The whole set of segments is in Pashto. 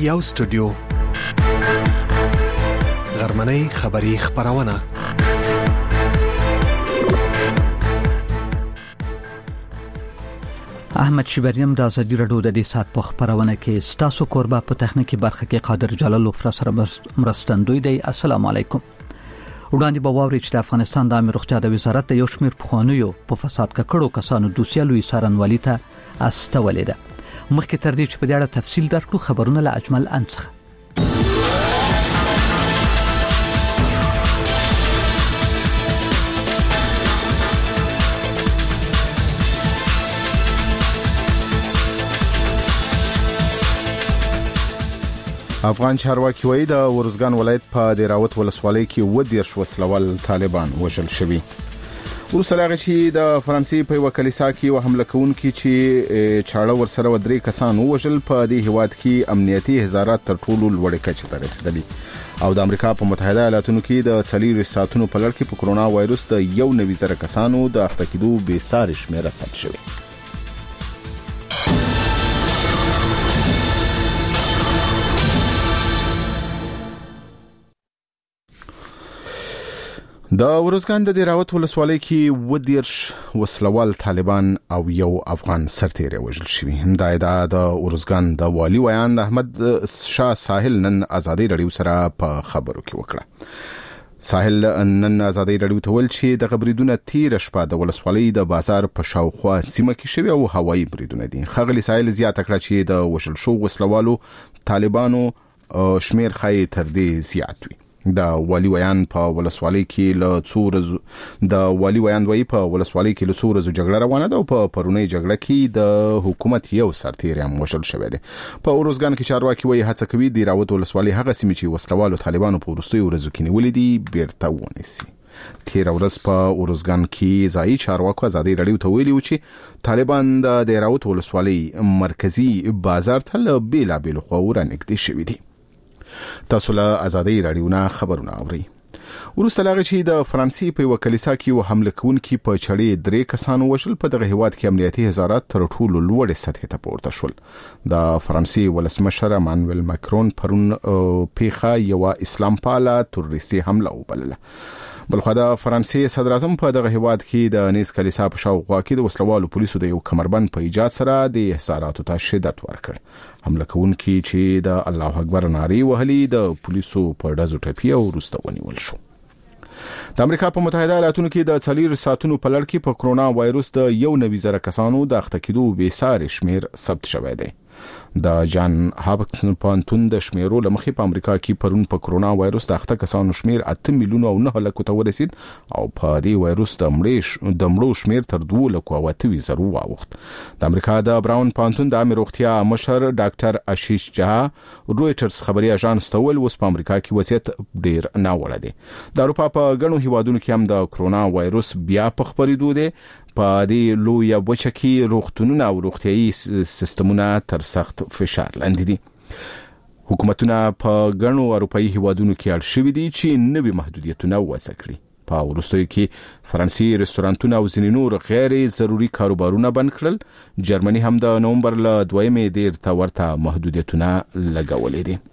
یو سټوډیو غرمنۍ خبری خبرونه احمد شبریم د ازادي رادیو د دې سات په خبرونه کې ستاسو قربا په تخنیکی برخه کې قادر جلال او فرسره مرستندوی دی. السلام علیکم. وړاندې به واوري چې د افغانستان د امیر روغتیا د وزارت د یو شمېر پخوانیو په فساد ککړو کسانو دوسیه لوی څارنوالي ته استولې ده. مخکې تر دې چې په دې اړه تفصیل درکړو خبرونه له اجمل انڅخه. افغان چارواکي وایي د ورزګان ولایت په دیراوت ولسوالۍ کې 10 وسلوال طالبان وژل شوي. ورسره چې د فرانسې په وکلیسا کې حمله کوونکي چې چاړه ورسره ودرې کسان وژل په دې هیواد کې امنیتي هزارات تر ټولو لوړ کچه ته رسیدلي او د امریکا په متحده ایالاتونو کې د 4 ساعتونو په لړ کې په کرونا وایروس د 1.9 کسانو د اخته کېدو به ساري شمیره ثبت شوه. د ورزګان د دیراوت ولسوالۍ کې 10 وسلوال طالبان او یو افغان سرتیری وژل شوی. دا ادعا د ورزګان د والی ویان احمد شاه ساحل نن ازادي رادیو سره په خبرو کې وکړه. ساحل نن ازادي رادیو ته ویل چې د غبرګدونه تیر شپه د ولسوالۍ د بازار په شاوخوا سیمه کې شوی او هوایي بریدونه دي. خغلی ساحل زیاته کړه چې د وژل شو وسلوالو طالبانو شمیر خای تر دې زیات وي. د والی ویان په ولسوالۍ کې له څو د والی ویان وی په ولسوالۍ کې له څو ورځې جګړه روانه ده او په پرونی جګړه کې د حکومت یو سرتیری هم وژل شوی دی. په ورزګان کې چارواکي وی هڅه کوي د راوت ولسوالۍ هغه سیمې چې وسلوالو طالبانو په وروستیو ورځو کې نیولې دي بیرته ونیسي. تیر ورځ په ورزګان کې ځایي چارواکو ازادي رادیو ته ویلي و چې طالبان د راوت ولسوالۍ مرکزی بازار ته له بیلابیل خواو رانږدې شوي دي. تاسو له ازادي رادیو نه خبرونه اورئ. ورسته لاغه چې د فرانسې په وکلیسا کې حمله کوونکي په چړې 3 کسانو وژل په دغه هیواد کې امنیتي هزارات تر ټولو لوړ سطح ته پورته شول. د فرانسې ولسمشر مانویل ماکرون پرون پیخه یو اسلام پاله تروریستي حمله وبلله. بلخو د فرانسې صدر اعظم په دغه هیواد کې د نیس کلیسا په شاوخوا کې د وسلوالو پولیسو د یو کمربند په ایجاد سره د احصاراتو ته شدت ورکړ. حمله کوونکي چې د الله اکبر نارې وهلي د پولیسو په ډزو ټپي او وروسته ونیول شو. د امریکا په متحده ایالاتونو کې د 4 ساعتونو په لړ کې په کرونا وایروس د 1.9 کسانو د اخته کېدو به ساري شمیر ثبت شوی دی. د جان هاپکینز پوهنتون د شمیرو لمخې په امریکا کې پرون په کرونا وایروس د اخته کسانو شمیر 8 میلیون او 9 لک ته ورسید او په دې وایروس د مړو شمیر تر 2 لک او 8 واوښت. د امریکا د براون پوهنتون د امیر روغتیا مشر ډاکټر اشیش جها رويټرز خبري اژانس ته ویل اوس په امریکا کې وضعیت ډیر ناوړه دی. د اروپا په ګڼو هیوادونو کې هم د کرونا وایروس بیا په خبرېدو دی. په دې لوی وچه کې روغتونونه او روغتيایي سیستمونه تر سخت فشار لاندې دي. حکومتونه په ګڼو اروپאי هیوادونو کې اړ شوي دي چې نوي محدودیتونه وضع کړي. په وروستیو کې فرانسې رستورانتونه او ځینې نور غیر ضروري کاروبارونه بند کړل. جرمني هم د نومبر له 2 ډیر ته ورته محدودیتونه لګولې دي.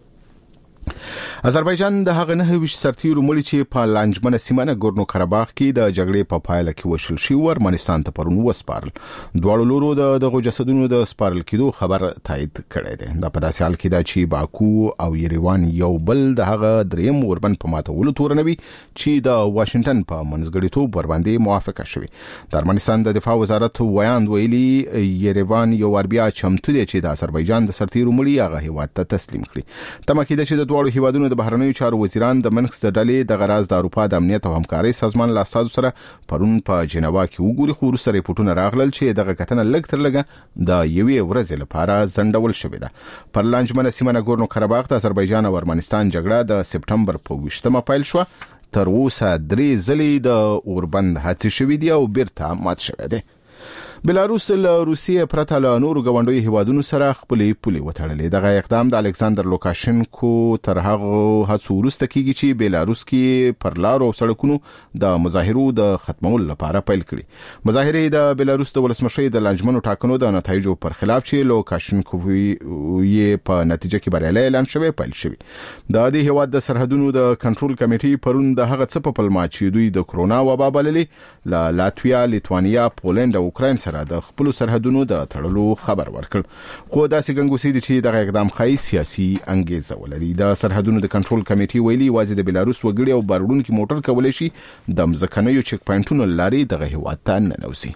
آذربایجان د هغه 9 سرتیرو مړي چې په لانجمنه سیمه نګورنو قرهباغ کې د جګړې په پایله کې وشل شي ورمنستان ته پرون وسپارل. دواړو لورو د جسدونو د سپارل کېدو خبر تایید کړی دی. د په داسې حال کې دا چې باکو او یریوان یو بل د هغه دریم وربند په ماتولو تورنوي چې د واشنگټن په منځګړیتوب ور باندې موافقه شوه. د ارمنستان د دفاع وزارت ویاند ویلي یریوان یو وربیا چمتو دی چې د آذربایجان د سرتیرو مړي هغه هیواد ته تسلیم کړي. تمه کېده چې د دواړو هیوادونو د بهرنیو چارو وزیران د منکس د ډلې د غراز د اروپا د امنیت او همکارۍ سازمان له اساسو سره پرون په جنیوا کې وګوري خو وروسته ریپورتونه راغلل چې دغه کتنه لږ تر لږه د یوې ورځې لپاره ځنډول شوې ده. پر لانجمنه سیمه نګورنو قرهباغ د آذربایجان او ارمنستان جګړه د سپټمبر په 20مه پیل شو. تر اوسه 3 ځلې د اوربند هڅې شوې دي او بیرته مات شوې ده. بلاروس له روسیې پرته له نورو ګاونډیو هیوادونو سره خپلې پولې وتړلې. دغه اقدام د الکساندر لوکاشنکو تر هغه هڅو وروسته کیږي چې بلاروس کې پر لارو او سړکونو د مظاهرو د ختمولو لپاره پیل کړي. مظاهرې د بلاروس د ولسمشر د لنجمنو ټاکنو د نتایجو پر خلاف چې لوکاشنکو یې په نتیجه کې بریالي اعلان شوی پیل شوی. د دې هیواد د سرحدونو د کنټرول کمیټې پرون د هغه څه په پلمه چې دوی د کرونا وبا بللې له لاتویا، لیتوانیا، پولند او اوکراین سره د خپل سرحدونو د تړلو خبر ورکړ. خو داسې ګنګوسې دي چې دغه اقدام خای سیاسي انګیزه ولري. د سرحدونو د کنټرول کمیټې ویلي واځي د بلاروس وګړي او باروډونکو موټر کولای شي د مځکنیو چک پاینټونو لاري دغه هیواد ته ننوځي.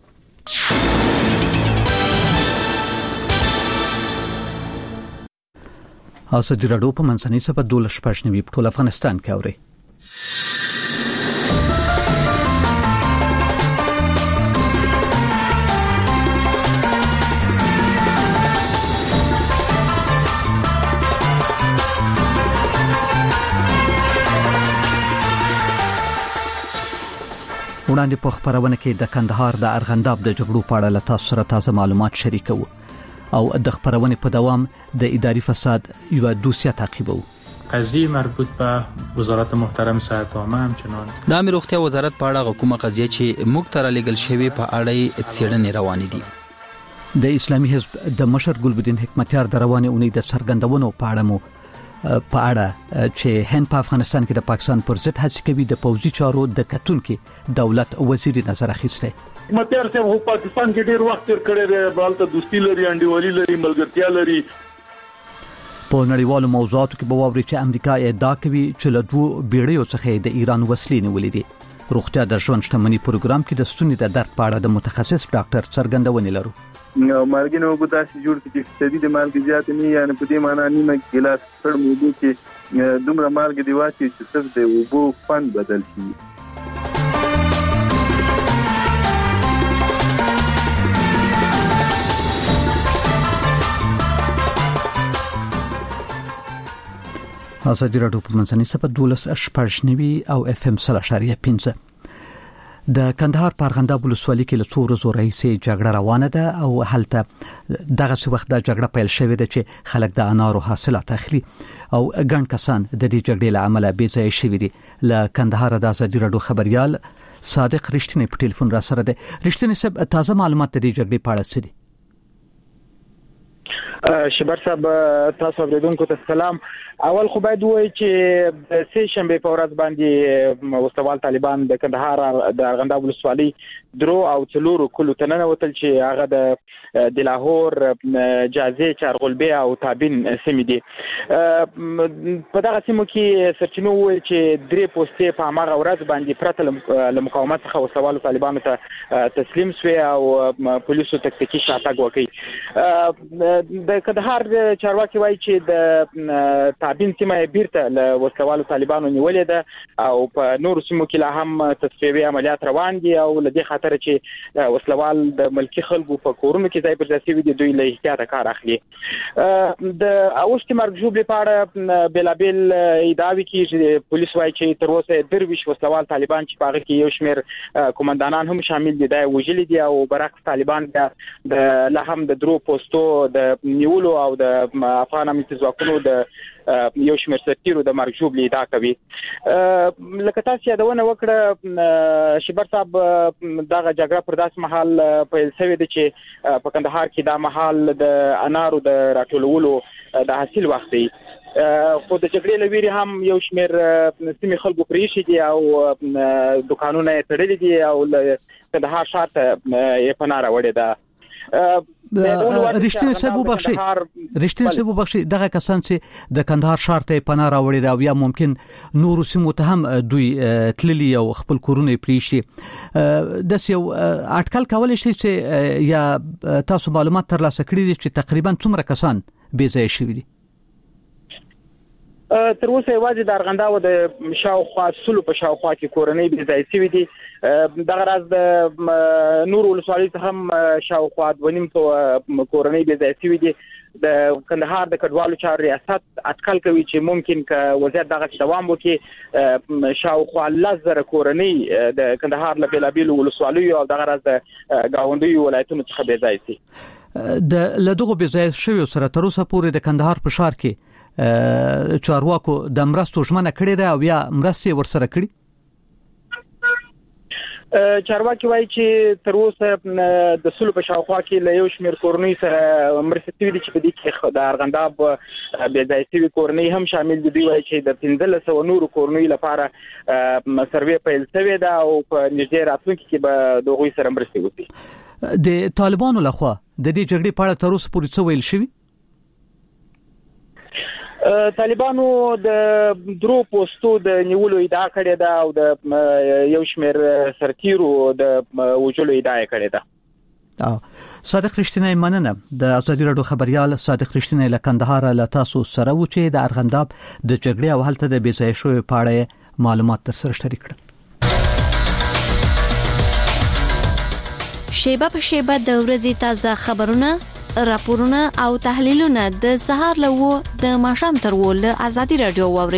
ازادي راډیو په منځنۍ سپه 12 په ټول افغانستان کې اوري. وړاندې په خبرونه کې د کندهار د ارغنداب د جګړو په اړه له تاسو سره تازه معلومات شریکو او د خبرونه په دوام د اداري فساد یو دوسیه تعقیبو. قضیه مربوط به وزارت محترم صحت عامه همچنان د امیر روغتیا وزارت په اړه کومه قضیه چې موږ ته رالیږل شوی په اړه څېړنې روانې دي. د اسلامي حزب د مشر ګلبدین حکمتیار د روانې اونۍ د څرګندونو په اړه مو په اړه چې هند په افغانستان کې د پاکستان پر ضد هڅې کوي د پوځي چارو د کتونکو دولت وزیر نظر اخیسته. متیار صاحب هو پاکستان کې ډیر وخت تیر کړی دی، بالته دوستي لري، انډیوالي لري، ملګرتیا لري. په نړیوالو موضوعاتو کې به ووري چې امریکا ادعا کوي چې له دوه بیړیو څخه د ایران وسلې نیولې دي. روغتیا د ژوند شتمنۍ پروګرام کې د ستوني د درد په اړه د متخصص ډاکټر څرګندونه لرو. مالګینو اوبو داسې جوړ کړي چې فیصدي د مالګې زیات نه یعنی په دې معنی نیمه ګلاس سړ اوبو کې دومره مالګې دی واچي چې صرف د اوبو خوند بدل شي. ازادي راډیو په منځنۍ سپه 12 او اف ام 3.5 د کندهار په ارغنداب ولسوالۍ کې له څو ورځو راهیسې جګړه روانه ده او هلته دغه څه وخت د جګړه پیل شوې ده چې خلک د انارو حاصلات اخلي او ګڼ کسان د دې جګړې له امله بې ځایه شوي دي. له کندهار د ازادي راډیو خبريال صادق رښتینی په ټلیفون را سره ده. رښتینی صاحب تازه معلومات د دې جګړې په اړه څه دي؟ شبر صاحب تاسو اوریدونکو ته سلام. اول خو باید وایي چې د سه شنبه په ورځ باندې وسوال طالبان د کندهار د ارغنداب ولسوالۍ درو او څلورو کلو تننه وتل چې هغه د لاهور، جازې، چارغلبې او تابین سیمې دي. په دغه سیمو کې سرچینو ویل چې درې پوستې په هغه ورځ باندې پرته له مقاومت څخه وسوال طالبانو ته تسلیم شوی او پولیسو تکتیکي شاتګ وکړي. د کندهار چارواکي وایي چې د تابین سیمه بیرته له وسوال طالبانو نیولې ده او په نورو سیمو کې لا هم تصفیوي عملیات روان دي او لدې خاطر چې وسوال د ملکی خلکو په کورونو کې ځای پر ځای شوي دي، دوی له احتیاط کار اخلي. د اوښتې مرګ ژوبلې په اړه بلابل ادعاوې کېږي. پولیس وایي چې تر اوسه 23 وسوال طالبان چې په هغه کې یو شمېر قومندانان هم شامل دي دا وژلي دي او برعکس طالبان د لا هم د درو پوسټو د نیولو او د افغان امنیتي ځواکونو د یو شمېر سرتیرو د مرګ ژوبلې ادعا کوي. لکه تاسو یادونه وکړه شبر صاحب دغه جګړه پر داس محل پیل شوې ده چې په کندهار کې دا محل د انارو د راټولولو د حاصل وخت دی. خو د جګړې لویری هم یو شمېر سیمې خلکو پریښي دي او دکانونه تړلي دي او کندهار ښار ته یې پناه راوړې ده. رښتینی صاحب وبخښي دغه کسان چې د کندهار ښار ته پناه راوړي دا یا ممکن نورو سیمو ته هم دوی تللی او خپل کورونه پریشي د یو اټکل کولای شي چې یا تاسو معلومات ترلاسه کړئ چې تقریبا څومره کسان بې ځای شوي دي؟ تر اوسه یوازې د ارغنداو د شاوخوا سلو په شاوخوا کې کورنۍ بې ځای شوي دي. دغه راز د نور ولسوالۍ څخه هم شاوخوا 2.5 کورنۍ بې ځای شوي دي. د کندهار د کډوالو چارو ریاست اټکل کوي چې ممکن ک وضعیت دغه دوام وکړي شاوخوا 10,000 کورنۍ د کندهار له بیلابیلو ولسوالیو او دغه راز د گاونډیو ولایتونو څخه بې ځای شي. د لدغه بې ځای شوی سره تر اوسه پورې د کندهار په ښار کې چارواکو د مرستو ژمنه کړې ده او یا مرستې ورسره کړې؟ چارواکي وایي چې تر اوسه د سلو په شاوخوا کې له یو شمېر کورنۍ سره مرستې شوي دي چې په دې کې د ارغنداب بې ځای شوي کورنۍ هم شامل دي. دوی وایي چې د 1500 نورو کورنۍ لپاره سروې پیل شوې ده او په نږدې راتلونکي کې به د هغوی سره مرستې وشي. د طالبانو لخوا د دې جګړې په اړه تر اوسه پورې څه ویل شوي؟ طالبانو د درو پوسټو د نیولو ادعا کړې ده او د یو شمېر سرتیرو د وژلو ادعا کړې ده. صادق رښتینی مننه. د ازادي راډیو خبريال صادق رښتینی له کندهار له تاسو سره و چې د ارغنداب د جګړې او هلته د بې ځای شوی په اړه معلومات تر سره شریک کړل. شیبه په شیبه د ورځې تازه خبرونه، راپورونه او تحلیلونه د سهار له د ماښام تر له ازادي راډیو واوري.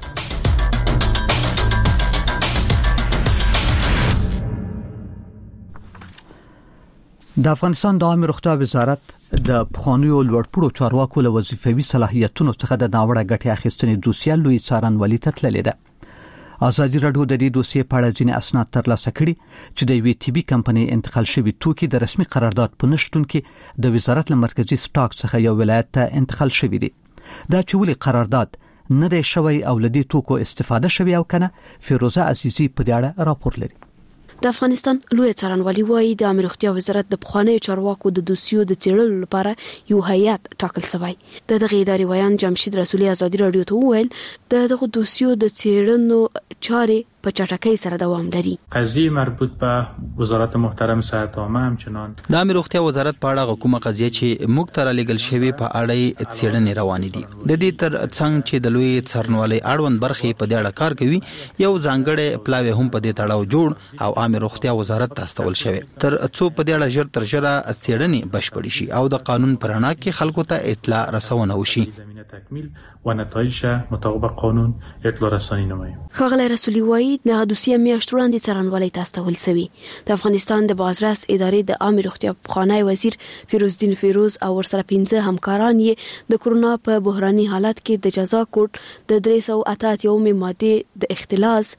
د افغانستان د عامه روغتیا وزارت د پخوانیو لوړپوړو چارواکو له وظیفوي صلاحیتونو څخه د ناوړه ګټې اخیستنې دوسیه لوی څارنوالي ته تللې ده. ازادي راډیو د دې دوسیې په اړه ځینې اسناد ترلاسه کړي چې د وی ټي بي کمپنۍ انتقال شوی توکي د رسمي قرارداد په نشټون کې د وزارت له مرکزی سټاک څخه یو ولایت ته انتقال شوی دی. دا چې ولې قرارداد نه دی شوی او لدی توکو استفاده شوی او کنه، فیروزه عزیزی په دې اړه راپور لري. د افغانستان لوی څارنوالي وايي د عامه روغتیا وزارت د پخوانیو چارواکو د دوسیو د څېړلو لپاره یو هیئت ټاکل شوی. د دغه ادارې ویان جمشید رسولي ازادي راډیو ته وویل دغه دوسیو د څېړنو چارې په چټکۍ سره دوام لري. قضیه مربوط به وزارت محترم صحت عامه همچنان د عامه روغتیا وزارت په اړه کومه قضیه چې موږ ته رالیږل شوی په اړه څېړنې روانې دي. د دې تر څنګ چې د لوی څارنوالۍ اړوند برخې په دې اړه کار کوي، یو ځانګړی پلاوی هم په دې تړاو جوړ او عامه روغتیا وزارت ته استول شوی تر څو په دې اړه ژر تر ژره څېړنې بشپړې شي او د قانون پر رڼا کې خلکو ته اطلاع رسونه وشي. تکمیل و نتایج مطابق قانون اطلاع رسانی نماییم. ښاغلی رسولي وایي د دوسیه میاشت وړاندې څارنوالۍ ته استول شوی. د افغانستان د بازرس ادارې د عامه روغتیا پخوانی وزیر فیروزدین فیروز او ورسره 15 همکاران یې د کورونا په بحراني حالت کې د جزا کوډ د 388 ماده د اختلاس،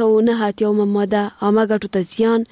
309 ماده عامه ګټو ته زیان،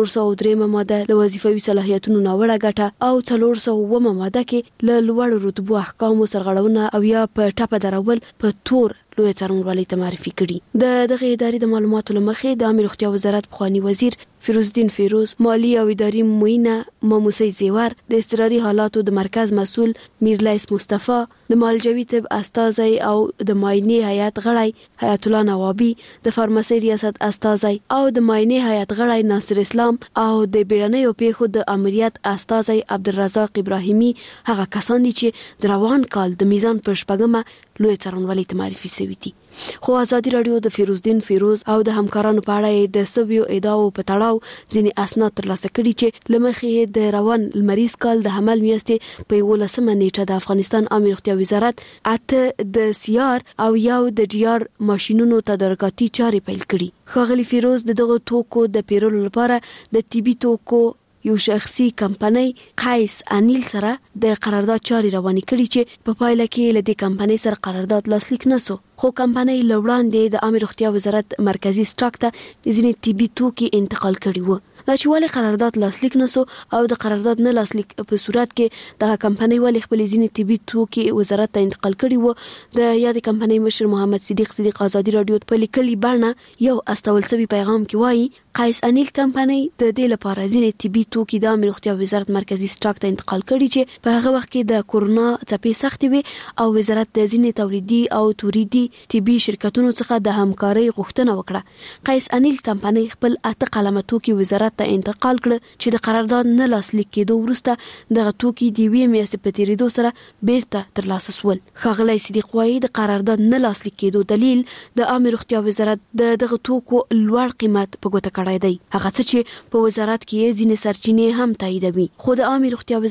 403 ماده له وظیفوي صلاحیتونو ناوړه ګټه او 400 ماده کې له لوړ رتبو احکامو سرغړونه او یا په ټاپه درول په تور لوی څارنوالۍ ته معرفي کړي. د دغه ادارې د معلوماتو لمخې د عامه روغتیا وزارت پخوانی وزیر فیروزدین فیروز، مالی او اداري معینه ماموسی زیور، د اضطراري حالاتو د مرکز مسؤل میرلیس مصطفی، د مالجوي طب استاذي او د معاینې هیئت غړی حیات الله نوابی، د فارماسي ریاست استاذي او د معاینې هیئت غړی ناصر اسلام او د بیړنیو پیښو د امریت استاذي عبدالرزاق ابراهیمی هغه کسان دي چې د روان کال د میزان پر شپږمه لوی څارنوالۍ ته معرفي شوي دي. خو ازادي راډیو د فیروزدین فیروز او د همکارانو په اړه د سویو ادعاو په تړاو ځینې اسناد ترلاسه کړي چې لمخې د روان لمریز کال د حمل میاشتې په 11 نیټه د افغانستان عامه روغتیا وزارت 8 د سیار او یو د ډي آر ماشينونو تدارکاتي چارې پیل کړي. ښاغلی فیروز دغه توکو د پیرولو لپاره د طبي توکو یو شخصي کمپنۍ قیس انیل سره د قرارداد چارې روانې کړي چې په پایله کې له دې کمپنۍ سره قرارداد لاسلیک نسو. خو کمپنۍ لوړاندې د عامه روغتیا وزارت مرکزی سټاک ته ځینې طبي توکي انتقال کړي وو. دا چې ولې قرارداد لاسلیک نسو او د قرارداد نه لاسلیک په صورت کې د کمپنۍ ولې خپل ځینې طبي توکي وزارت ته انتقال کړي وو. د یاد کمپنۍ مشر محمد صدیق ازادي راډیو په لیکلي بڼه یو استول سوي پیغام کې وایي قیس انیل کمپنۍ د دې لپاره ځینې طبي توکي د عامه روغتیا وزارت مرکزی سټاک ته انتقال کړي چې په هغه وخت کې د کورونا څپې سختې وي او وزارت د ځینې تولیدي او تولیدي طبي شرکتونو څخه د همکارۍ غوښتنه وکړه. قیس انیل کمپنۍ خپل 8 قلمه توکي وزارت ته انتقال کړ چې د قرارداد نه لاسلیک کېدو وروسته دغه توکي د وی میاشتې په تیریدو سره بیرته ترلاسه شول. ښاغلی صدیق وایي د قرارداد نه لاسلیک کېدو دلیل د عامه روغتیا وزارت دغه توکو لوړ قیمت په ګوته کړی دی، هغه څه چې په وزارت کې ځینې سرچینې هم تاییدوي. خو د عامه روغتیا وزارت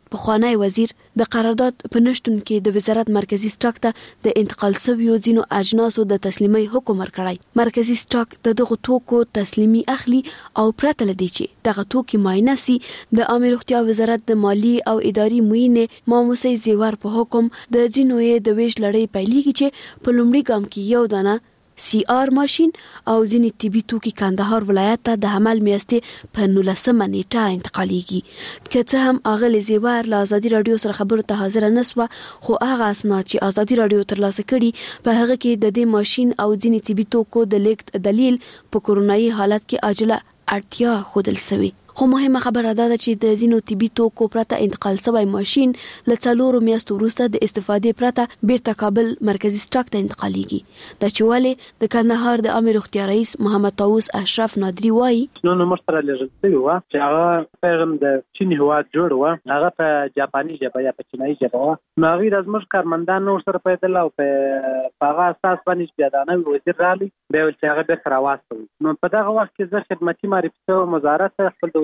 پخوانی وزیر د قرارداد په نشټون کې د وزارت مرکزی سټاک ته د انتقال شویو ځینو اجناسو د تسلیمي حکم ورکړی. مرکزی سټاک د دغه توکو تسلیمي اخلي او پرته لدی چې دغه توکي معاینه سي. د عامه روغتیا وزارت د مالی او اداري معینه ماموسي زیور په حکم د ځینو د ویش لړۍ پیلېږي چې په لومړي ګام کې یو دانه CR ماشين او ځینې طبي توکي کندهار ولایت ته د حمل میاشتې په 19 نیټه انتقالېږي. که څه هم اغلی زیور له ازادي رادیو سره خبرو ته حاضر نه سوه، خو هغه اسناد چې ازادي رادیو ترلاسه کړي په هغه کې د دې ماشين او ځینې طبي توکو د لیږد دلیل په کورونایي حالت کې عاجله اړتیا ښودل شوی. خو مهمه خبره ده چې د ځینو طبي توکو پرته انتقال شوی ماشين له 4 میاشتو وروسته د استفادې پرته بیرته کابل مرکزی سټاک ته انتقالېږي. د چواله د کندهار د عامه روغتیا رئیس محمد طاووس اشرف نادری وایي نو مستر لږ څه و چې هغه پیغام د چین هواد جوړ و، هغه په جاپاني ژبه یا په چینایي ژبه و. نو هغه د زموږ کارمندان نور سره پیدل او په هغه اساس باندې چې دانه وزیر رالي به ول چې هغه به راوستو. نو په دغه وخت کې زه خدمتي معرفي او وزارت خپل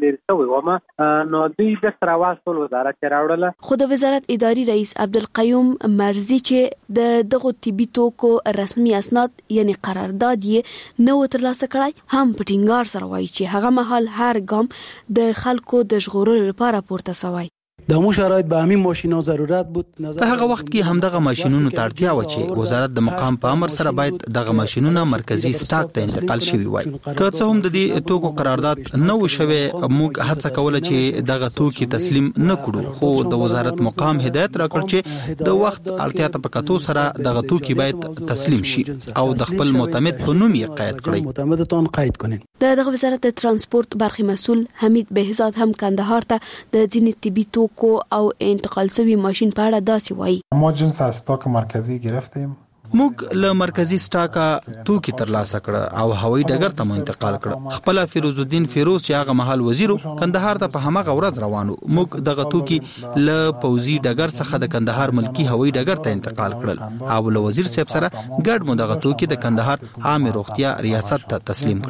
نو دوی د سراواسول وزارت راوړله. خو د وزارت اداري رئیس عبدالقیوم مرزي چې د دغه طبي توکو رسمي اسناد یعنی قرارداد یې نو ترلاسه کړای، هم په ټینګار سره وایي چې هغه مهال هر ګام د خلکو د ژغورلو لپاره پورته شوی. د مو شرایط به همین ماشینا ضرورت بود. په هغه وخت کې همدغه ماشینونو ته اړتیا و چې وزارت د مقام په امر سره باید دغه ماشینونه مرکزی سټاک ته انتقال شوی وای. که څه هم د دې توکو قرارداد نه و شوی، موږ هڅه کوله چې دغه توکي تسلیم نه کړو، خو د وزارت مقام هدایت راکړ چې د وخت اړتیا ته په کتو سره دغه توکي باید تسلیم شي او د خپل معتمد په نوم یې قید کړي. معتمدتون قید کړي. دغه وزارت د ترانسپورت برخی مسول حمید بهزاد هم کندهار ته د ځینې طبي توکو او انتقال شوی ماشین په اړه داسې وایي. ما جنس از استاک مرکزی گرفتیم. موږ له مرکزی سټاکا توکي ترلاسه کړ او هوایي ډګر ته مو انتقال کړ. خپل فیروز الدین فیروز چې هغه محل وزیر کندهار ته په همغه ورځ روانو. موږ دغه توکي له پوزي ډګر څخه د کندهار ملکی هوایي ډګر ته انتقال کړل او له وزیر صاحب سره ګډ مو دغه توکي د کندهار عامه روغتیا ریاست ته تسلیم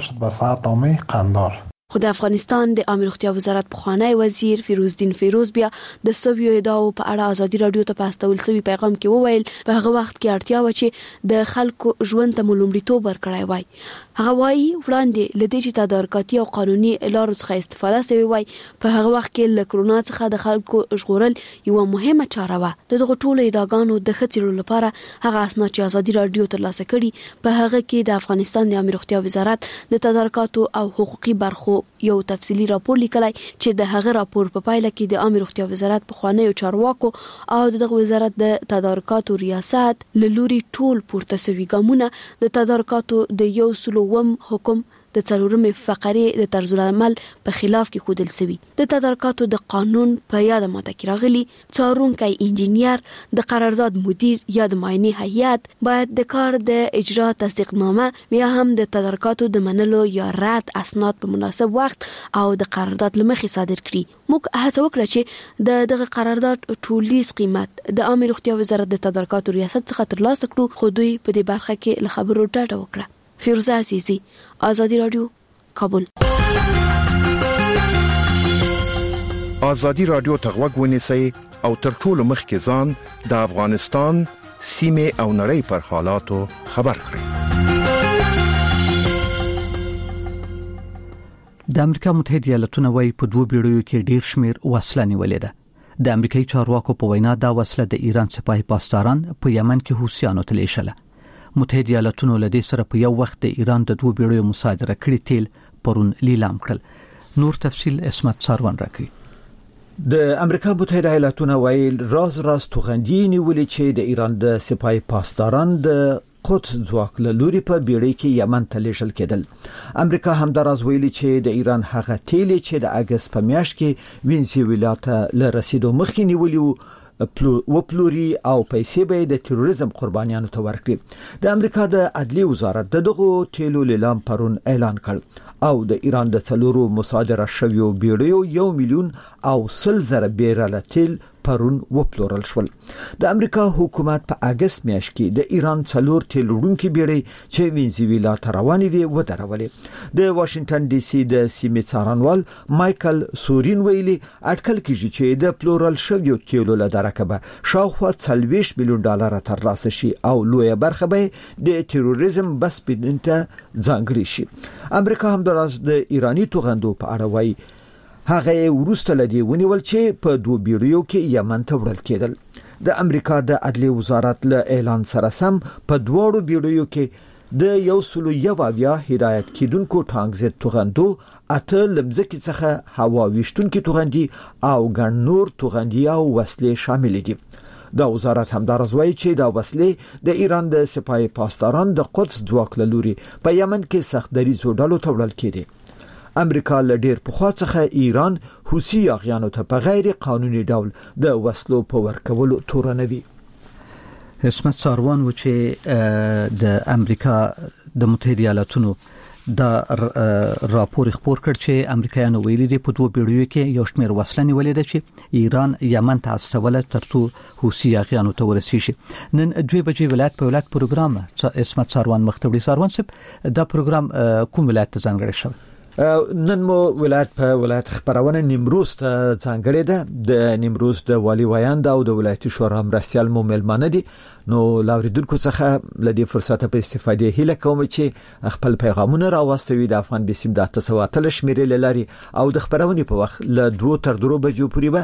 کړل. خو د افغانستان د عامه روغتیا وزارت پخوانی وزیر فیروز الدین فیروز بیا د سویو ادعاو په اړه ازادي رادیو ته پاستول سوي پیغام کې وویل په هغه وخت کې اړتیا و چې د خلکو ژوند ته ملومړیتوب ورکړای وای. هغه وایي وړاندې لدې چې تدارکاتي او قانوني لارو څخه استفاده شوی وای، په هغه وخت کې له کرونا څخه د خلکو ژغورل یو مهمه چاره و. دغه ټولو ادعاګانو د خڅېرو لپاره هغه اسناد چې ازادي رادیو ترلاسه کړي په هغه کې د افغانستان د عامه روغتیا وزارت د تدارکاتو او حقوقي برخو یو تفصیلی راپور لیکلای چې د هغه راپور په پایله کې د عامه روغتیا وزارت په خوانیو چارواکو او دغه وزارت د تدارکاتو ریاست له لوري ټول پورته شوي ګامونه د تدارکاتو د 100 حکم د 4 فقرې د طرز العمل په خلاف کې خودل سوي. د تدارکاتو د قانون په یاد ماده کې راغلي څارونکي انجینیر، د قرارداد مدیر یا د معاینې هیئت باید د کار د اجرا تصدیقنامه یا هم د تدارکاتو د منلو یا رد اسناد په مناسب وخت او د قرارداد لمخې صادر کړي. موږ هڅه وکړه چې دغه قرارداد ټولیز قیمت د عامه روغتیا وزارت د تدارکاتو ریاست څخه ترلاسه کړو، خو دوی په دې برخه کې له خبرو ډډه وکړه. فیروزه عزیزی، آزادی رادیو، کابل. آزادی رادیو ته غوږ ونیسئ او تر ټولو مخکې ځان د افغانستان سیمې او نړۍ پر حالاتو خبر کړئ. د امریکا متحده ایالاتونو وايي په 2 بیړیو کې ډیر شمیر وسله نیولې ده. د امریکایي چارواکو په وینا دا وسله د ایران سپاهي پاسداران په یمن کې حوثیانو ته لیږله. متحده ایالاتونو له دې سره په یو وخت د ایران د 2 بیړیو مصادره کړي تیل پرون لیلام کړل. نور تفصیل اسمت ساروان راکړي. د امریکا متحده ایالاتونو ویل راز توغندي نیولې چې د ایران د سپاهي پاسداران د قدس ځواک له لوري په بیړۍ کې یمن ته لیږل کېدل. امریکا هم دراز ویلي چې د ایران هغه تیل چې د اگست په میاشت کې وینزویلا ته له رسیدو مخکې نیولې وپلوري او پیسې به د تروریزم قربانیانو ته ورکړي. د امریکا د عدلي وزارت دغه تیلو لیلام پرون اعلان کړ او د ایران د 4 مصادره شویو بیړیو 1 میلیون او 100,000 بیرل تیل پرون وپلورل شول. د امریکا حکومت په اگست میاشت کې د ایران 4 تیل وړونکي بیړۍ چې وینزویلا ته روانې وي ودرولې. د واشنگټن ډي سي د سیمې څارنوال مایکل سورین ویلي اټکل کیږي چې د پلورل شویو تیلو له درکه شاوخوا $40 میلیون ترلاسه شي او لویه برخه به د تروریزم بس پینته ځانګړي شي. امریکا هم دراز د ایرانی توغندو په اړه وایي هغه ورسته لدی ونیول چې په 2 بیړیو کې یمن ته وړل کېدل. د امریکا د عدلیه وزارت له اعلان سره سم په 2 بیړیو کې د 101 هدایت کیدونکو ټانګ توغندو اته لمزکی څخه هوا ویشتونکو توغندي او ګڼ نور توغندي او وسلې شامل دي. دا وزارت هم دروازوي چې دا وسلې د ایران د سپای پاسداران د قدس ځواک له لوري په یمن کې سخت دریزو ډلو ته وړل کېدي. امریکا له ډیر پخوا څخه ایران حوثي اغیانو ته په غیر قانوني ډول د وسلو په ورکولو تورنوي. اسمت ساروان و چې د امریکا د متحده ایالاتونو دا راپور خبر کړ چې امریکایانو ویلي دي په 2 بیړیو کې یو شمېر وسله نیولې ده چې ایران یمن ته استوله ترڅو حوثي اغیانو ته ورسیږي. نن 2 بجې ولایت په ولایت پروګرام اسمت ساروان مختوړي ساروان صاحب دا پروګرام کوم ولایت ته ځانګړی شو؟ نن مو ولایت په ولایت خبرونه نیمروز ته ځانګړې ده. د نیمروز د والی وایند او د ولایتي شورا مرستیال مو ملمانه دي. نو لاوریدونکو څخه لدی فرصت په استفاده هیله کوم چې خپل پیغامونه راوستوي د افغان بسیم د 900 شمیرې لاري او د خبرونه په وخت له 2 تر 3 بجو پورې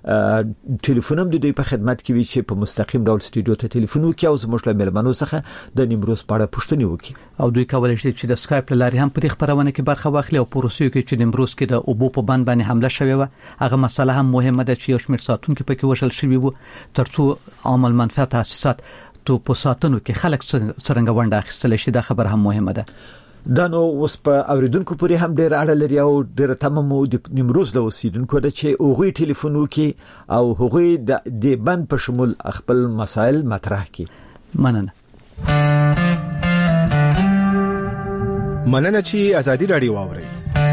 به ټلیفونم د دوی په خدمت کې وي چې په مستقیم ډول سټوډیو ته ټلیفون وکړي او زموږ له ملمنو څخه د نیمروز په اړه پوښتنه وکړي او دوی کولای شي چې د سکایپ لاري هم په خبرونه کې برخه واخلي او پروسیو کې چې نیمروز کې د اوبو په بند باندې حمله شوې و هغه مسله هم مهمه ده چې یو شمېر ساتونکو پکې وشل شوی وو ترڅو عامل منفعت تاسیسات تو په ساتنو کې خلک څنګه ونډه اخیستل شي دا خبر هم مهمه ده. دا نو اوس په اوریدونکو پورې هم ډېر اړه لري او ډېر تمامو د نیمروز له اوسیدونکو د چې اوغوي ټلیفون وکي او هغوی د بند په شمول خپل مسائل مطرح کړي. مننه چې ازادي رادیو واوري.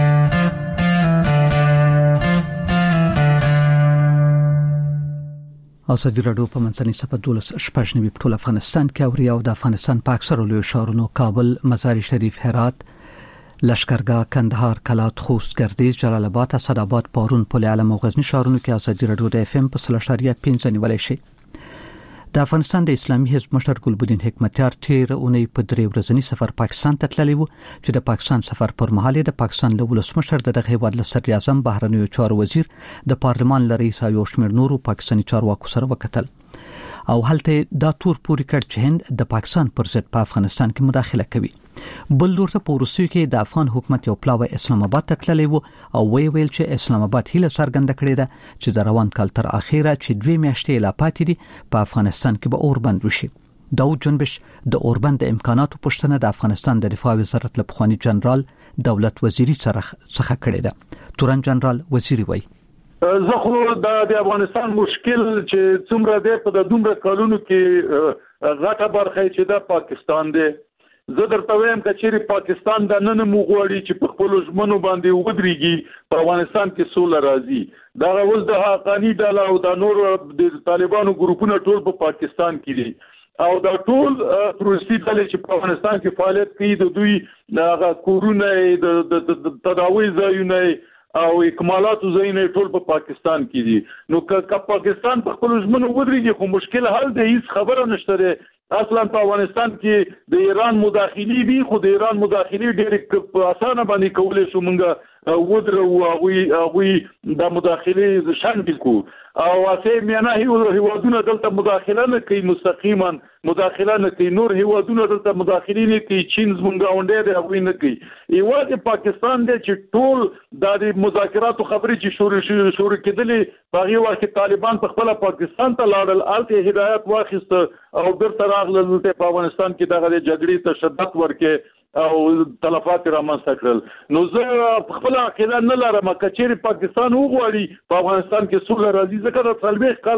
ازادي رادیو په منځنۍ صفه 12 په ټول افغانستان کې اوري او د افغانستان په اکثر لوی ښارونو کابل، مزار شریف، هرات، لشکرګاه، کندهار، کلات، خوست، گردیز، جلال آباد، اسداباد، پارون، پل علم او غزنی ښارونو کې ازادي رادیو د FM په 3.5 نیولای شي. د افغانستان د اسلامي حزب مشر ګلبدین حکمتیار تیر اونۍ په 3 ورځنی سفر پاکستان ته تللی وو چې د پاکستان سفر پر مهال د پاکستان له ولسمشر دغه هیواد له صدر اعظم بهرنیو چارو وزیر د پارلمان له رئیس او شمیر نورو پاکستاني چارواکو سره وکتل او هلته دا تور پوری کړ چې هند د پاکستان پر ضد په افغانستان کې مداخله کوي. بل لورته په روسیې کې د افغان حکومت یو پلاوی اسلام آباد ته تللی وو او ویل چې اسلام آباد هیله څرګنده کړې ده چې د روان کال تر اخیره چې 2 میاشتې لا پاتې دي په افغانستان کې به اوربند وشي. داود جنبش د اوربند د امکاناتو پوښتنه د افغانستان د دفاع وزارت له پخوانی جنرال دولت وزیری څخه کړې ده. تورن جنرال وزیری وایي زه خو د افغانستان مشکل چې څومره دی په دومره کالونو کې غټه برخه چې د پاکستان دی. زه درته وایم چې چیرې پاکستان د نن مغوړي چې په خپل ژمنو باندې ودرېږي په افغانستان کې سوله راځي. دا اوس د حقانی ډله او د نور د طالبانو ګروپونو ټول په پاکستان کې دي او دا ټول پروسي ډلې چې په افغانستان کې فعالیت کوي د دوی د کورونه د تداوی ځایونه او اکمالات زینه ټول په پاکستان کې دي. نو که پاکستان په خپل ژمنو ودرېږي خو مشکل حل دی، هیڅ خبره نشته ده. اصلا په افغانستان کې د ایران مداخلي وی خو د ایران مداخلي ډېر په اسانه باندې کولای شو مونږ ودرو او د مداخلي شامل کو او اسې میانه هیوادونه دلته مداخله نه کوي، مستقیما مداخله نه کوي. نور هیوادونه دلته مداخلي نه کوي، چین زمونږ اونډه دی هغوی نه کوي. یوازې پاکستان دی چې ټول د مذاکراتو خبرې چې شروع کېدلې په هغې وخت کې طالبان په خپله پاکستان ته لاړل، هلته هدایت واخیسته او بیرته راغلل دلته په افغانستان کې دغه جګړې ته شدت ورکړي او تلفات رامنځته کړل. نو زه خپل عقیده نه لرم که چیرې پاکستان وغواړي په افغانستان کې سوله راځي، ځکه د 40 کاله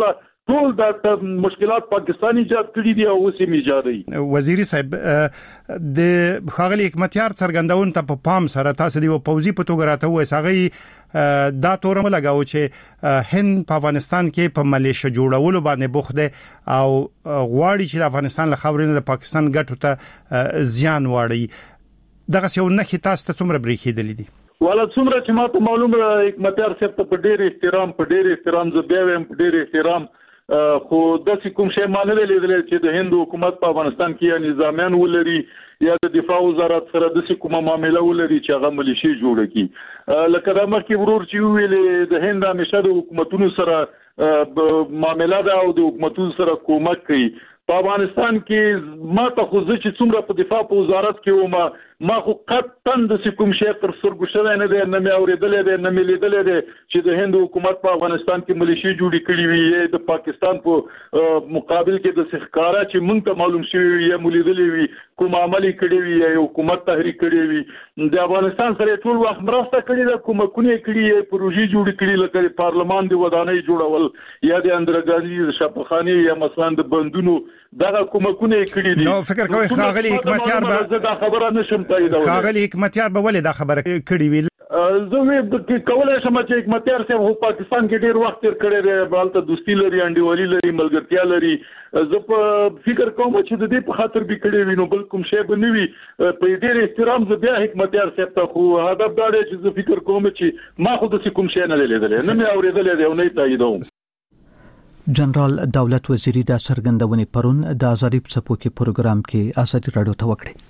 ټول د مشکلات پاکستان ایجاد کړي دي او اوس یې ایجادوي. وزیر صاحب د خاغلی حکمتیار څرګندون ته په پام سره تاسو دی پوزي په توګه راته وایي هغه دا تورم لګاو چې هند په افغانستان کې په ملیشه جوړولو باندې بوخده او غواړي چې د افغانستان له خاورې نه پاکستان ګټو ته زیان واړي. دغه یو نه کې تاسو ته څومره بریښېدلې دي؟ ولا څومره چې ماته معلومه حکمتیار صاحب ته په ډېر احترام زه بیا وایم په ډېر احترام خو د کوم شی مانه لیدل چې د هند حکومت په افغانستان کې یا نظامیان ولري یا د دفاع وزارت سره د کومه معاملې ولري چې هغه ملیشي جوړ کړي. لکه دا مخکې ورور چې ویل د هند همیشه د حکومتونو سره معاملې ده او د حکومتونو سره کومک کوي. په افغانستان کې ما ته خو چې څومره په دفاع په وزارت کې ما خو قطعا د کوم شی تر سترګو شوی نه دی، نه مې اورېدلې دی، نه مې لیدلې دی چې د هند حکومت په افغانستان کې ملیشي جوړې کړې وي. د پاکستان په مقابل کې د سخکارا چې موږ ته معلوم شوی یا ملیدلې وي کوم عملي کړی وي یا حکومت تحریک کړی وي د افغانستان سره ټول وخت مرسته کړې ده، کومکونه کړي، پروژې جوړې کړي، لکه پارلمان د ودانۍ جوړول یا د اندرګازي شفاخانه یا مثلا د بندونو دغه کومکونه کړي دي. نو فکر کوي خاغلی حکمتیار به دا خبره نشم تاییدولی. خاغلی حکمتیار به ولې دا خبره کړې وي؟ زه کولای شم چې حکمتیار صاحب په پاکستان کې ډیر وخت تیر کړی دی، بالته دوستي لري، انډیوالي لري، ملګرتیا لري. زه په فکر کوم چې د دې په خاطر به کړی وي، نو بل کوم شی به نه وي. په ډیر احترام زه بیا حکمتیار صاحب ته خو هدف دا دی چې زه فکر کوم چې ما خو د کوم شی نه لیدلې، نه مې اورېدلې دی او نه تاییدوم. جنرال دولت وزیری د څرګندونې پرون د آزادی څپو کې پروګرام کې آزادی راډیو ته وکړي.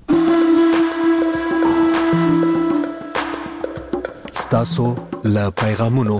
ستاسو له پیغامونو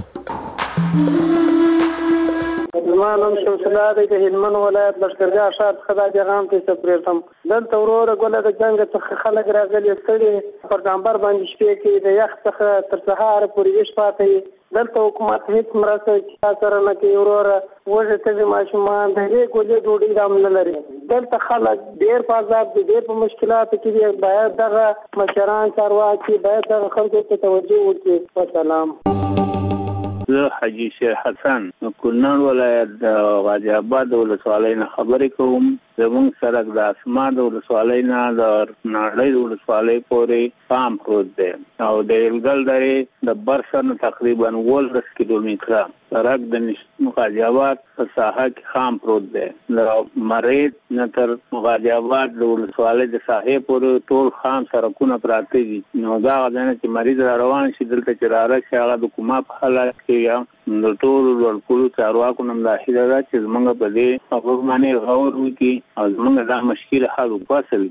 زما نوم شمس الله دی، د هلمند ولایت لښکرګاه ښار څخه دا پیغام ته سپریږم. دلته وروره ګوله د جنګ څخه خلک راغلي ستړي پر ډامبر باندې شپې کې د یخ څخه تر سهار پورې ویش پاتې. دلته حکومت هیڅ مرسته سره نه کوي. وروره وژه تږي ماشومان د دې ګولې ډوډۍ دام نه لري. دلته خلک ډېر په عذاب دي، ډېر په مشکلاتو کې دي. باید دغه مشران چارواکي باید دغه خلکو ته توجه وکړي. والسلام. زه حاجی شیر حسن کونړ ولایت د غازی آباد ولسوالۍ نه خبرې کوم. زموږ سړک د اسمان د ولسوالۍ نه د ناړۍ د ولسوالۍ پورې پام پروت دی او د ایلګل درې د برسن تقریبا 18 کیلومتره سړک د غازی آباد په ساحه کې خام پروت دی. د مرید نه تر غازی آباد د ولسوالۍ د ساحې پورې ټول خام سړکونه پراته دي. نو دا غواړي چې مریض را روان شي دلته چې را راشي هغه د کومه په حالت کې یا د ټول ټول چارواکو نن داخله ده چې زمونږ په دې خبرو باندې غور وکړي او زمونږ دا مشکل حل وکړي.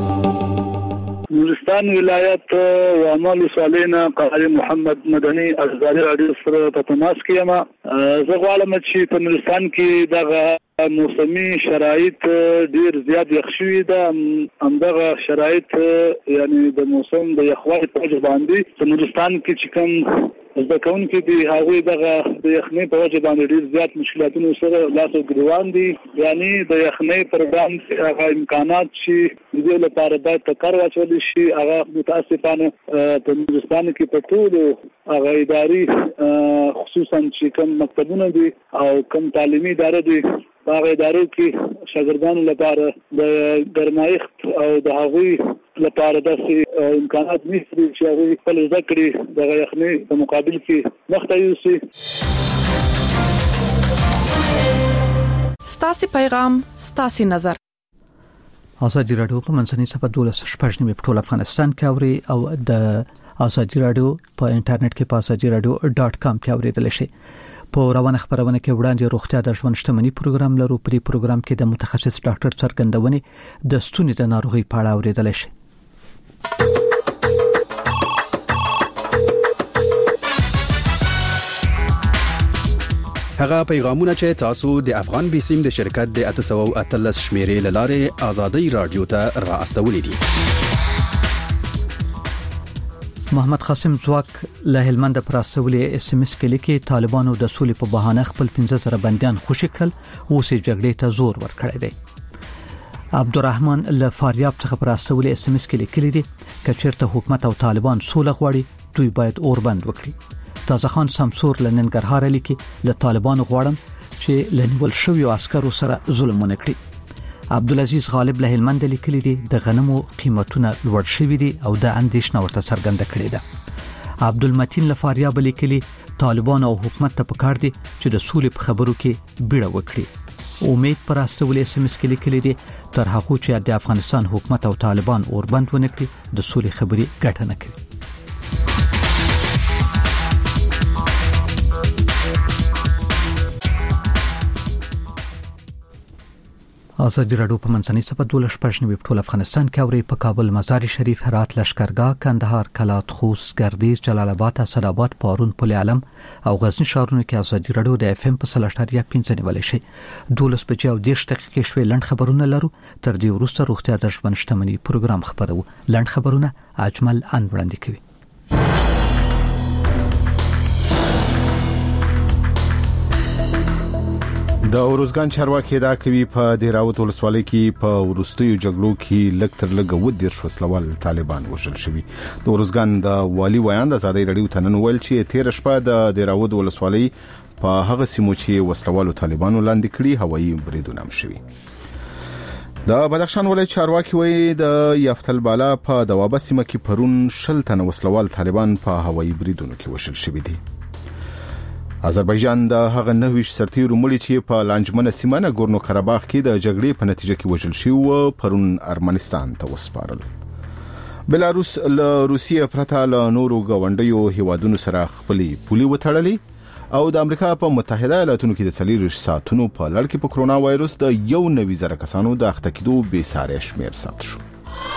نورستان ولایت وامل ولسوالینا قاری محمد مدني ازادي راډیو سره په تماس کې یم. زه غواړم چې په نورستان کې دغه موسمي شرایط ډیر زیات یخ شوي ده. همدغه شرایط یعنی د موسم د یخوالي په وجه باندې په نورستان کې چې کوم زده کوونکي دي هغوی دغه د یخنۍ په وجه باندې ډیر زیات مشکلاتونو سره لاس او ګریوان دي. یعنی د یخنۍ پر وړاندې هغه امکانات چې د دې لپاره باید په کار واچول شي هغه متاسفانه په نورستان کې په ټولو هغه اداري خصوصا چې کوم مکتبونه دي او کوم تعلیمي ادارې دي هغه ادارو کې شاګردانو لپاره د ګرمایښت او د هغوی لپاره داسې امکانات نشته چې هغوی خپل زده کړي د یخنۍ په مقابل کې مخته یوسي. ستاسو پیغام ستاسو نظر. آزادی راډیو په منځنۍ صفحه 12 په ټول افغانستان کې اوري او د آزادی راډیو په انټرنیټ کې په azadiradio.com کې اوریدل شي. په روانه خبرونه کې وړاندې روغتیا د ژوند شتمنۍ پروګرام لرو. په دې پروګرام کې د متخصص ډاکټر څرګندونې د ستوني د ناروغي په اړه اوریدل شي. هغه پیغامونه چې تاسو د افغان بیسیم د شرکت د 813 شمیرې لاره آزادی رادیو ته راستولې دي. محمد قاسم زواک له هلمند پراستولې اس ام اس کې لیکي طالبانو د سولې په بهانه خپل 15000 بنديان خوشي کړل او سې جګړې ته زور ورکړی دی. عبدالرحمن له فاریاب څخه پراستولې اس ام اس کې لیکلي دي کچېرته حکومت او طالبان سوله غواړي دوی باید اور بند وکړي. تازه خان سمسور له ننګرهار لیکي له طالبانو غواړم چې لنیول شوی عسکرو سره ظلم ونکړي. عبدالعزيز غالب له هلمند لیکلي دي د غنمو قیمتونه لوړ شوي دي او د اندیشنه ورته څرګنده کړې ده. عبدالمتین لفاریاب لیکلي طالبان او حکومت ته پکار دي چې د سولې په خبرو کې بیړه وکړي. امید پر استولې SMS کې لیکلي دي تر هغه چې د افغانستان حکومت او طالبان اوربند ونکړي د سولې خبري ګټه نه کوي. ازادي راډیو په منځنۍ صفحه 12 په ټول افغانستان کې اوري په کابل، مزار شریف، هرات، لشکرګاه، کندهار، کلات، خوست، ګردیز، جلال آباد، اسداباد، پارون، پل علم او غزنی شهرونو کې ازادي راډیو د FM په 3.5 نیولې شي. 12 بجې او 10 دقیقې شوي لنډ خبرونه لرو. تر دې وروسته روغتیا د ژوند شتمنۍ پروګرام خبرو. لنډ خبرونه اجمل ان وړاندې کوي. د اورزګان چارواکي دا کوي په دیراوت ولسوالۍ کې په ورستیو جګړو کې لکتر لګو د وسلوال طالبان وشل شوی. د اورزګان د والی ویان د ازادي راډیو تنن ویل چې 13 شپه د دیراوت ولسوالۍ په هغه سیمو چې وسلوال طالبانو لاندې کړي هوایي بریدونه هم شوی. د بدخشان ولایت چارواکي وایي د یافتل بالا په دوابه سیمه کې پرون 10 تن وسلوال طالبان په هوایي بریدونو کې وشل شوی دي. آذربایجان د هغه 9 سرتیرو مړي چې په لانجمنه سیمه نګورنو قرهباغ کې د جګړې په نتیجه کې وژل شوی و پرون ارمنستان ته وسپارل. بلاروس له روسیې پرته له نورو غونډیو هیوادونو سره خپلې پولي وتړلې او د امریکا په متحده ایالاتونو کې د 40 ساعتونو په لړ کې په کرونا وایروس د 1.9 کسانو د اخته کېدو بې ساري شمیر ثبت شو.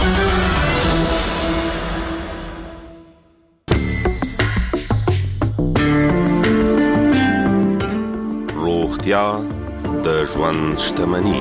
روغتیا د ژوند شتمنۍ.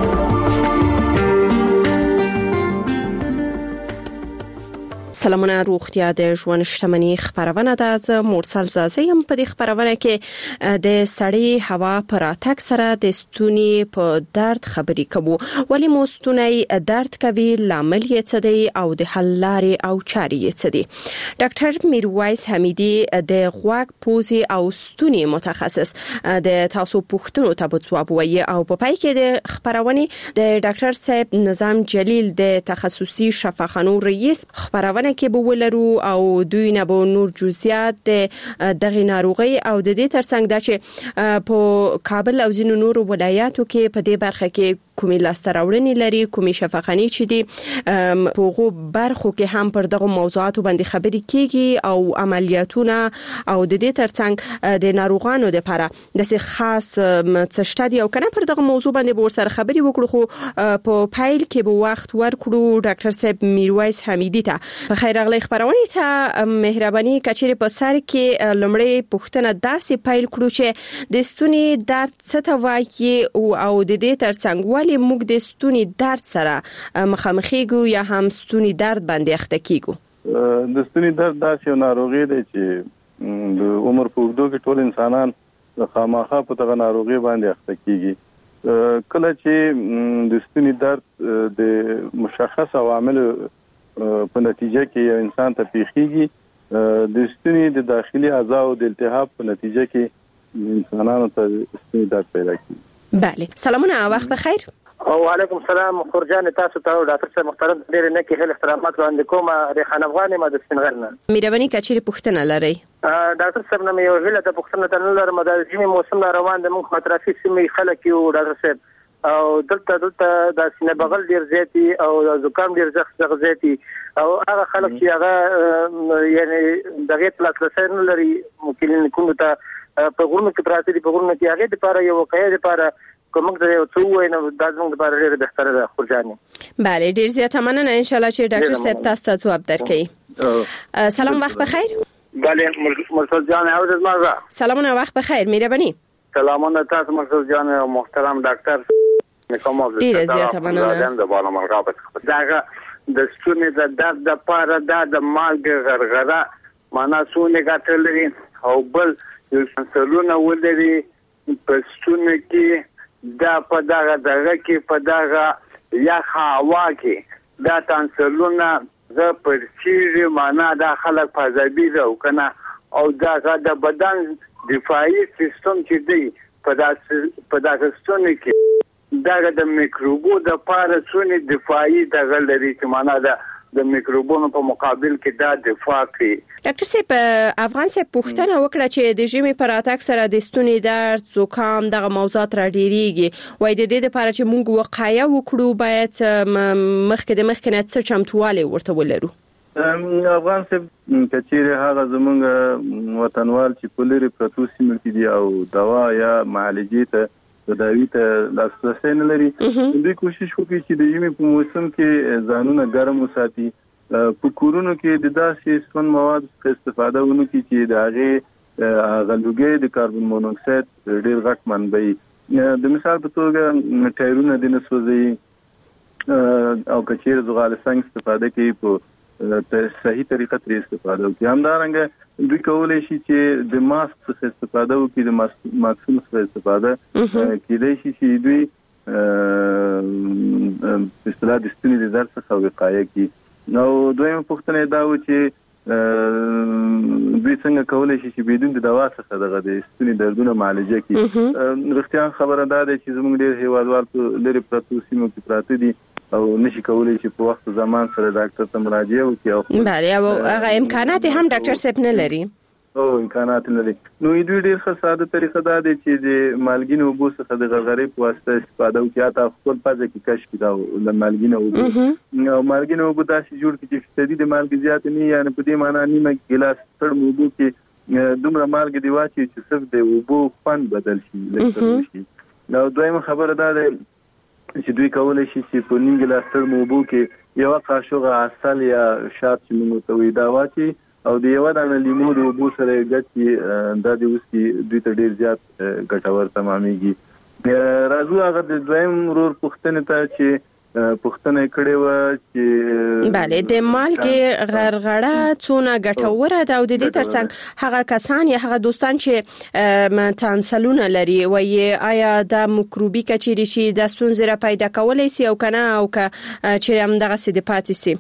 سلامونه، روغتیا د ژوند شتمنۍ خبرونه ده. زه مرسل زازیم. په دې خبرونه کې د سړی هوا پر اتک سره د ستوني په درد خبرې کوو. ولی مو ستوني درد کوي، لامل یې څه دی او د حل لارې او چارې یې څه دي. ډاکټر میرویس حمیدي د غوږ، پوزې او ستوني متخصص د تاسو پوښتنو ته ځواب وایي او په پای کې د خبرونه د ډاکټر صاحب نظام جلیل د تخصصي شفاخانو رئیس خبرونه کې به ولرو او دوی نه به نور جزئیات دغه ناروغي او د دې ترڅنګ دا چې په کابل او ځینو نورو ولایاتو کې په دې برخه کې کومې لاستراوړنې لري، کومې شفاخانې چې دي په غو برخو کې هم پر دغه موضوعاتو باندې خبرې کیږي او عملیاتونه او د دې ترڅنګ د ناروغانو لپاره د خاص څشته دي او کنه پر دغه موضوع باندې به سره خبرې وکړو. خو په فایل کې به وخت ورکړو ډاکټر صاحب میرویس حمیدي ته. خیر اغلی خبرونه ته مهرباني کچېره په سر کې لمړی پوښتنه داسې فایل کړو چې د ستوني درد څه ته وایي او د دې ترڅنګ موږ د ستوني درد سره مخامخېږو یا هم ستوني درد باندې اخته کیږو. د ستوني درد داسې ناروغي دی چې د عمر په اوږدو کې ټول انسانان خامخا په دغه ناروغي باندې اخته کیږي. کله چې د ستوني درد د مشخص عوامل په نتیجه کې یو انسان ته پیښیږي، د ستوني د داخلي اعضاء د التهاب په نتیجه کې انسانانو ته ستوني درد پیدا کیږي. بله، سلامونه، وخت بخیر. وعلیکم السلام. خورجان تاسو ته ډاکټر صاحب محترم ډېر نه کې احترامات وړاندې کوم. ریحان افغاني ما د سپینغرنه. مهرباني کچېره پوښتنه لرئ؟ ډاکټر صاحب نو یو هله ته پوښتنه تنه لرم. د ژمي موسم روان د موږ مترافي سیمې خلک یو ډاکټر صاحب او دلته د سینې بغل ډیر زیاتی او زکام ډیر زغ زیاتی او هغه خلک چې هغه یعنی دغه پلاټ نه لري ممکن کوم ته په غوړو کې پراته دي، په غوړو کې هغه لپاره یو واقعي لپاره کوم څه یو څو وینه د زموږ لپاره ډېر بهتره ده. خورجاني بله، ډېر زیاته مننه. ان شاء الله چې ډاکټر صاحب تاسو ته ځواب درکړي. سلام، وخت بخیر. بله، مرسل جان او د مازه. سلامونه، وخت بخیر. مهرباني. سلامونه تاسو مرسل جان او محترم ډاکټر. کوم ډېر زیاته مننه. د بالا مرغابت داغه د ستوني د درد لپاره د مالګ غرغره معنا سونه ګټلري او بل یو سنسلونه ولري په ستوني کې دا په دغه کې په دغه یخ هوا کې دا تنسلونه زه پرچیږي معنا دا خلک فزابي ده کنه او دا د بدن دفاعي سیستم چې دی په داسې ستوني کې دا د میکروبو د پاره څونی دفاعي دغه لري چې معنا د میکروبونو په مقابل کې دا دفاع کوي. ډاکټر صاحب افغان صاحب پوښتنه وکړه چې د ژمي پر اتاک سره د ستوني درد، زکام دغه موضوعات را ډیریږي. وای د دې لپاره چې موږ وقایه وکړو باید مخکې نه څه چمتووالی ورته ولرو. افغان صاحب کچېره هغه زمونږ وطنوال چې په لري پروتو سیمه کې دي او دوا یا معالجې ته تداوی ته لاسرسی نه لري، دوی کوشش وکړي چې د ژمي په موسم کې ځانونه ګرم وساتي. په کورونو کې د داسې سون مواد څخه استفاده ونکړي چې د هغه غلوګي د کاربن مونوکساید ډېر غټ منبع د مثال په توګه ټایرونه د نسوځي او کچېره زغال څنګه استفاده کوي په صحیح طریقه ترې استفاده وکړي. همدارنګه دوی کولای شي چې د ماسک څخه استفاده وکړي، د ماسک څخه استفاده کېدای شي چې دوی اصطلاح د ستوني د درد څخه وقایه کوي. نو دویم پوښتنه دا و چې دوی څنګه کولای شي چې بدون د دوا څخه دغه د ستوني دردونه معالجه کړي. رښتیا خبره ده چې زموږ ډېر هیوادوال په لري پروتو سیمو کې پراته دي او نشي کولای چې په وخت زمان سره ډاکټر ته مراجعه وکړي. بله او هغه امکانات هم ډاکټر صاحب نه لري. امکانات نه لري. نو دوی ډېر ښه ساده طریقه دا دی چې د مالګینو اوبو څخه د غرغرې په واسطه استفاده وکړي، یا تا خپل پزه کې کش کړي دا د مالګینو اوبو. او مالګینو اوبو داسې جوړ کړي چې شدید مالګې زیات نه، یعنی په دې معنی نیمه ګیلاس ستړم اوبو کې دومره مالګې دی واچي چې صرف د اوبو خوند بدل شي لکه شي. نو دویمه خبره دا ده چې دوی کولای شي چې په نیم ګیلاس ستړم اوبو کې یو قاشوغه عسل یا شات چې موږ ته وي دا واچي او د یو دانه لیمو د اوبو سره ګټي دا د وسکي دوی ته ډیر زیات ګټور تمامېږي. راځو هغه د دویم رور پوښتنه ته چې پوښتنه کړې و چې bale د مالګې غرغړه څونه ګټوره ده او د دې ترڅنګ هغه کسان یا هغه دوستان چې تانسلونه لري وایي آیا د مکروبي کچېری شي د ستونزې را پیدا کولای شي او کنه او چې هم دغه سي د پاتې سي.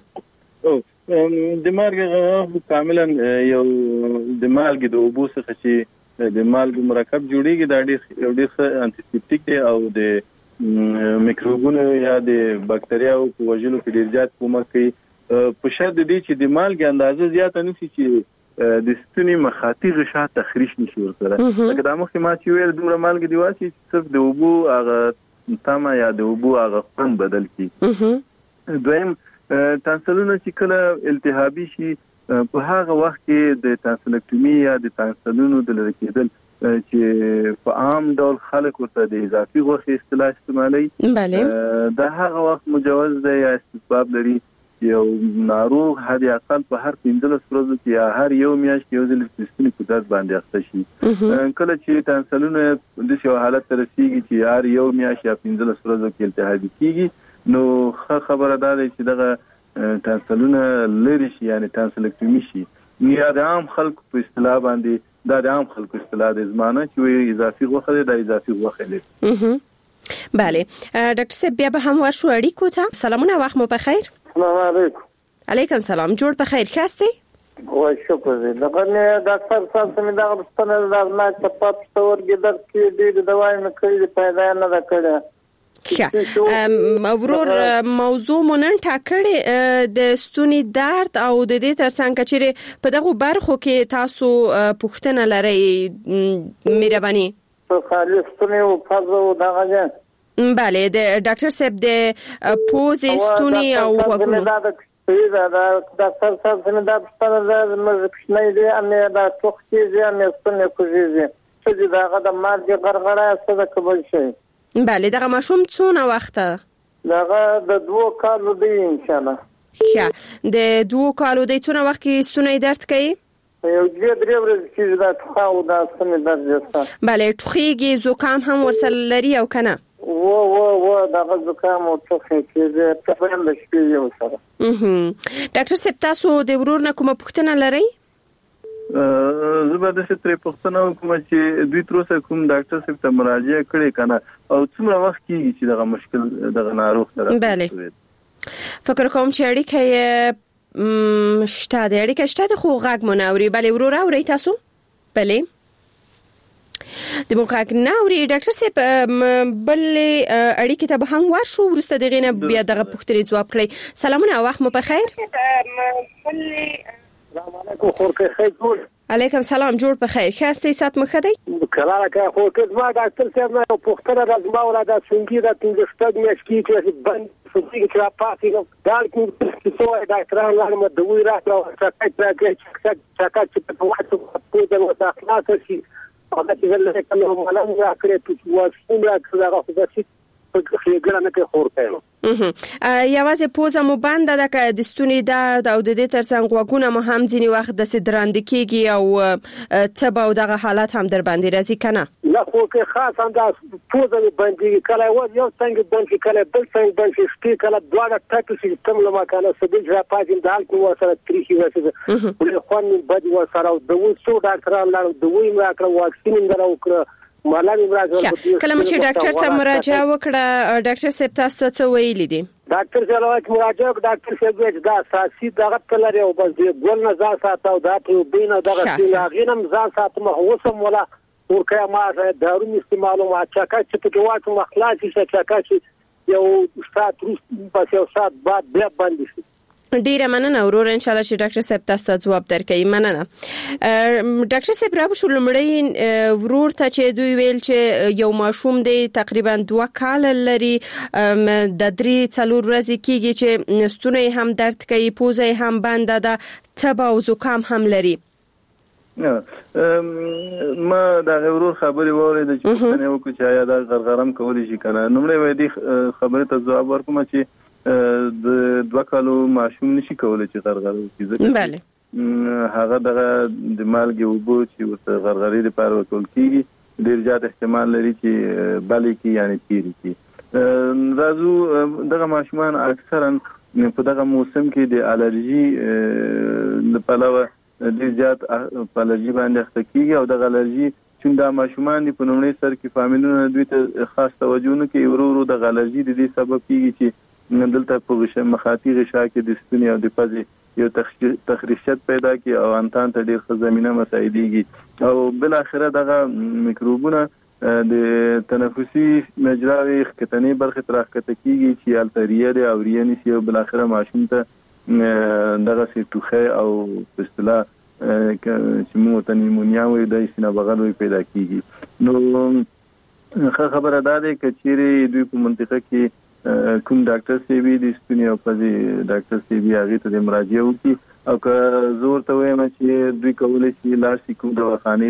د مالګې کاملا یو د مالګې د اوبو څخه چې د مالګې مرکب جوړیږي دا ډېر انټيسېپټیک دی او د میکروبونو یا د بکټریاو په وژلو کې ډېر زیات کومک کوي. په شرط دی چې د مالګې اندازه زیاته نشي چې د ستوني مخاطي غشا تخریش نشي ورسره. لکه دا مخکې ما چې ویل دومره مالګې دی واسي صرف د اوبو هغه تمه یا د اوبو هغه خوند بدل کی. دویم تانسلونه چې کله التهابي شي په هغه وخت کې د تانسلکټومي یا د تانسلونو د لری کېدل چې په عام ډول خلک ورته د اضافي غوښې اصطلاح استعمالي. دا هغه وخت مجوز دی یا استحباب لري یو ناروغ هدي اقل په هر 15 ورځو کې یا هر یو میاشت یو ځل ستوني په درد باندې اخته شي. کله چې تانسلونه د شو حالت رسیږي چې هر یو میاشت یا 15 ورځو کې التهابي کیږي نو خبره ده چې دغه تانسلونه لري شي یعنی تانسلکټومي شي. یا د عام خلکو په اصطلاح باندې دا د عام خلکو اصطلاح د زمانه چې اضافي غوښه ده د اضافي غوښه لري. بله ډاکټر صاحب بیا به هم ورشو اړیکو ته. سلامونه وخت مو بخیر. السلام علیکم. علیکم سلام. جوړ بخیر خاستي؟ وای شکر دې. دغه ډاکټر صاحب ته دا غوښتنه ده نه چې په ستورګې درد کې دې دوايي نه کوي پیدا نه کړه. ورور موضوع مونږ ټاکړې د ستوني درد او د دې ترڅنګ چې په دغه برخو کې تاسو پوښتنه لرئ مهرباني خالص ستوني او فازو دغه. بله د ډاکټر صاحب د پوز ستوني او وګونو دا ډاکټر صاحب څنګه دا ستنه د مزکشنې دي ان دا توختي دي ان ستوني کوجيږي چې داغه د مارګ غرغړه څه کول شي. بله دغه ماشوم څونه وخته؟ دغه د 2 کالو دی ان شاء الله. ښه د 2 کالو دی څونه وخت کې ستونی درد کوي؟ یو 2-3 ورځې چې دا ټخاو دا ستونی درد وسته. بله ټخیږي زکام هم ورسره لري او کنه؟ و دغه زکام او ټخی چې په پرم د شپې یو سره. ډاکټر صاحب تاسو د ورور نه کومه پوښتنه لرئ؟ زه به د سترې پوښتنه وکم چې دوی تر اوسه کوم ډاکټر صاحب ته مراجعه کړې کنه او څومره وخت کیږي چې دغه مشکل دغه ناروغ سره؟ بله فکر کوم چې اړیکه شته د خو غږ مونوري. بله ورور اوري تاسو؟ بله د موقعک ناوري ډاکټر صاحب بل اړیکې ته به هم ورشو ورسته دغه نه بیا دغه پوښتنې جواب کړئ. سلامونه او وخت مو په خیر. السلام علیکم خورکه خیر. علیکم سلام جوړ په خیر. خاصه سات مخدی کله که خو کله ما ډاکټر صاحب نه پوښتنه راځم او را د څنګه د تاسو ستګ مشکی چې بند څنګه چې پاتې نو دا چې څو ډاکټرانو لاره دوی راځي چې په وخت په دې وخت خلاص شي او دا چې له کومه مالم راکړي چې واسونه راځي هغه څه په خېګړه نه کې خور کوي. یوازې پوزه مو بنده ده که د ستوني درد او د دې ترڅنګ غوږونه مو هم ځینې وخت د سدراند کېږي او تب او دغه حالت هم در باندې راځي کنه؟ نه خو که خاص هم دا پوزه باندې کله یو څنګه باندې کله بل څنګه باندې شته کله دواړه ټاکي چې تم له مکانه سبب را پاتې د حالت نو سره تریخي وسه ولې خوان بد و سره د وڅو ډاکټرانو لاره دوی ما کړو واکسین درو کړ کله چې ډاکټر ته مراجعه وکړه ډاکټر صاحب تاسو څه ویلي دي؟ ډاکټر صاحب مراجعه وکړه ډاکټر صاحب دا اساسي دغه تلري او بس ګول نه ځان ساتو دا په بینه دغه سیلاغینم ځان ساتم اوسم ولا ورکه ما دارو استعمالو ما چاکا چې په واټو مخلاصي چاکا چې یو سات روز پس یو سات بعد بیا باندې شي. ډیره مننه ورور ان شاء الله چې ډاکټر صاحب تاسو جواب درکړي. مننه. ډاکټر صاحب راو شو لمړی ورور ته چې دوی ویل چې یو ماشوم دی تقریبا 2 کال لري د 3-4 ورځې کېږي چې ستونی هم درد کوي پوزه هم بنده ده تب او زکام هم لري. ما دا ورور خبري وره د چې نه وکړي چې آیا دا غرغرم کولی شي کنه. نومړی وې دي خبره ته جواب ورکوم چې د 2 کالو ماشوم نشي کولای چې غرغره وکړي. بله هغه دغه د مالګي وبو چې ورته غرغري لپاره ورکول کیږي ډیر زیات احتمال لري چې بالي کې یعنی تیری کې راځو. دغه ماشومان اکثرا په دغه موسم کې د الرجي لپاره ډیر زیات په الرجي باندې اخته کیږي او دغه الرجي چې دا ماشومان په نومړي سر کې فامیلونه دوی ته خاص توجه نه کوي ورو د الرجي د دې سبب کیږي چې دلته په غشه مخاطي غشا کې د ستوني او د پزې یو تخریشت پیدا کی او انتان ته ډیر ښه زمينه مساعديږي او بل اخره دغه میکروبونه د تنفسي مجراوي ختنې برخه ترخته کیږي چې التریه د اورینی سی او بل اخره ماشوم ته دغه سی توخه او پستلا چې مو ته نیمونیا وي د سینه بغل وي پیدا کیږي. نو خبره ده چې چیرې دوی په منطقه کې کوم ډاکټر سی بي د ستوني او پزې ډاکټر سی بي هغه ته مراجعه وکړي او که زور ته وایم چې دوی کولای شي لاسي کوم دواخانه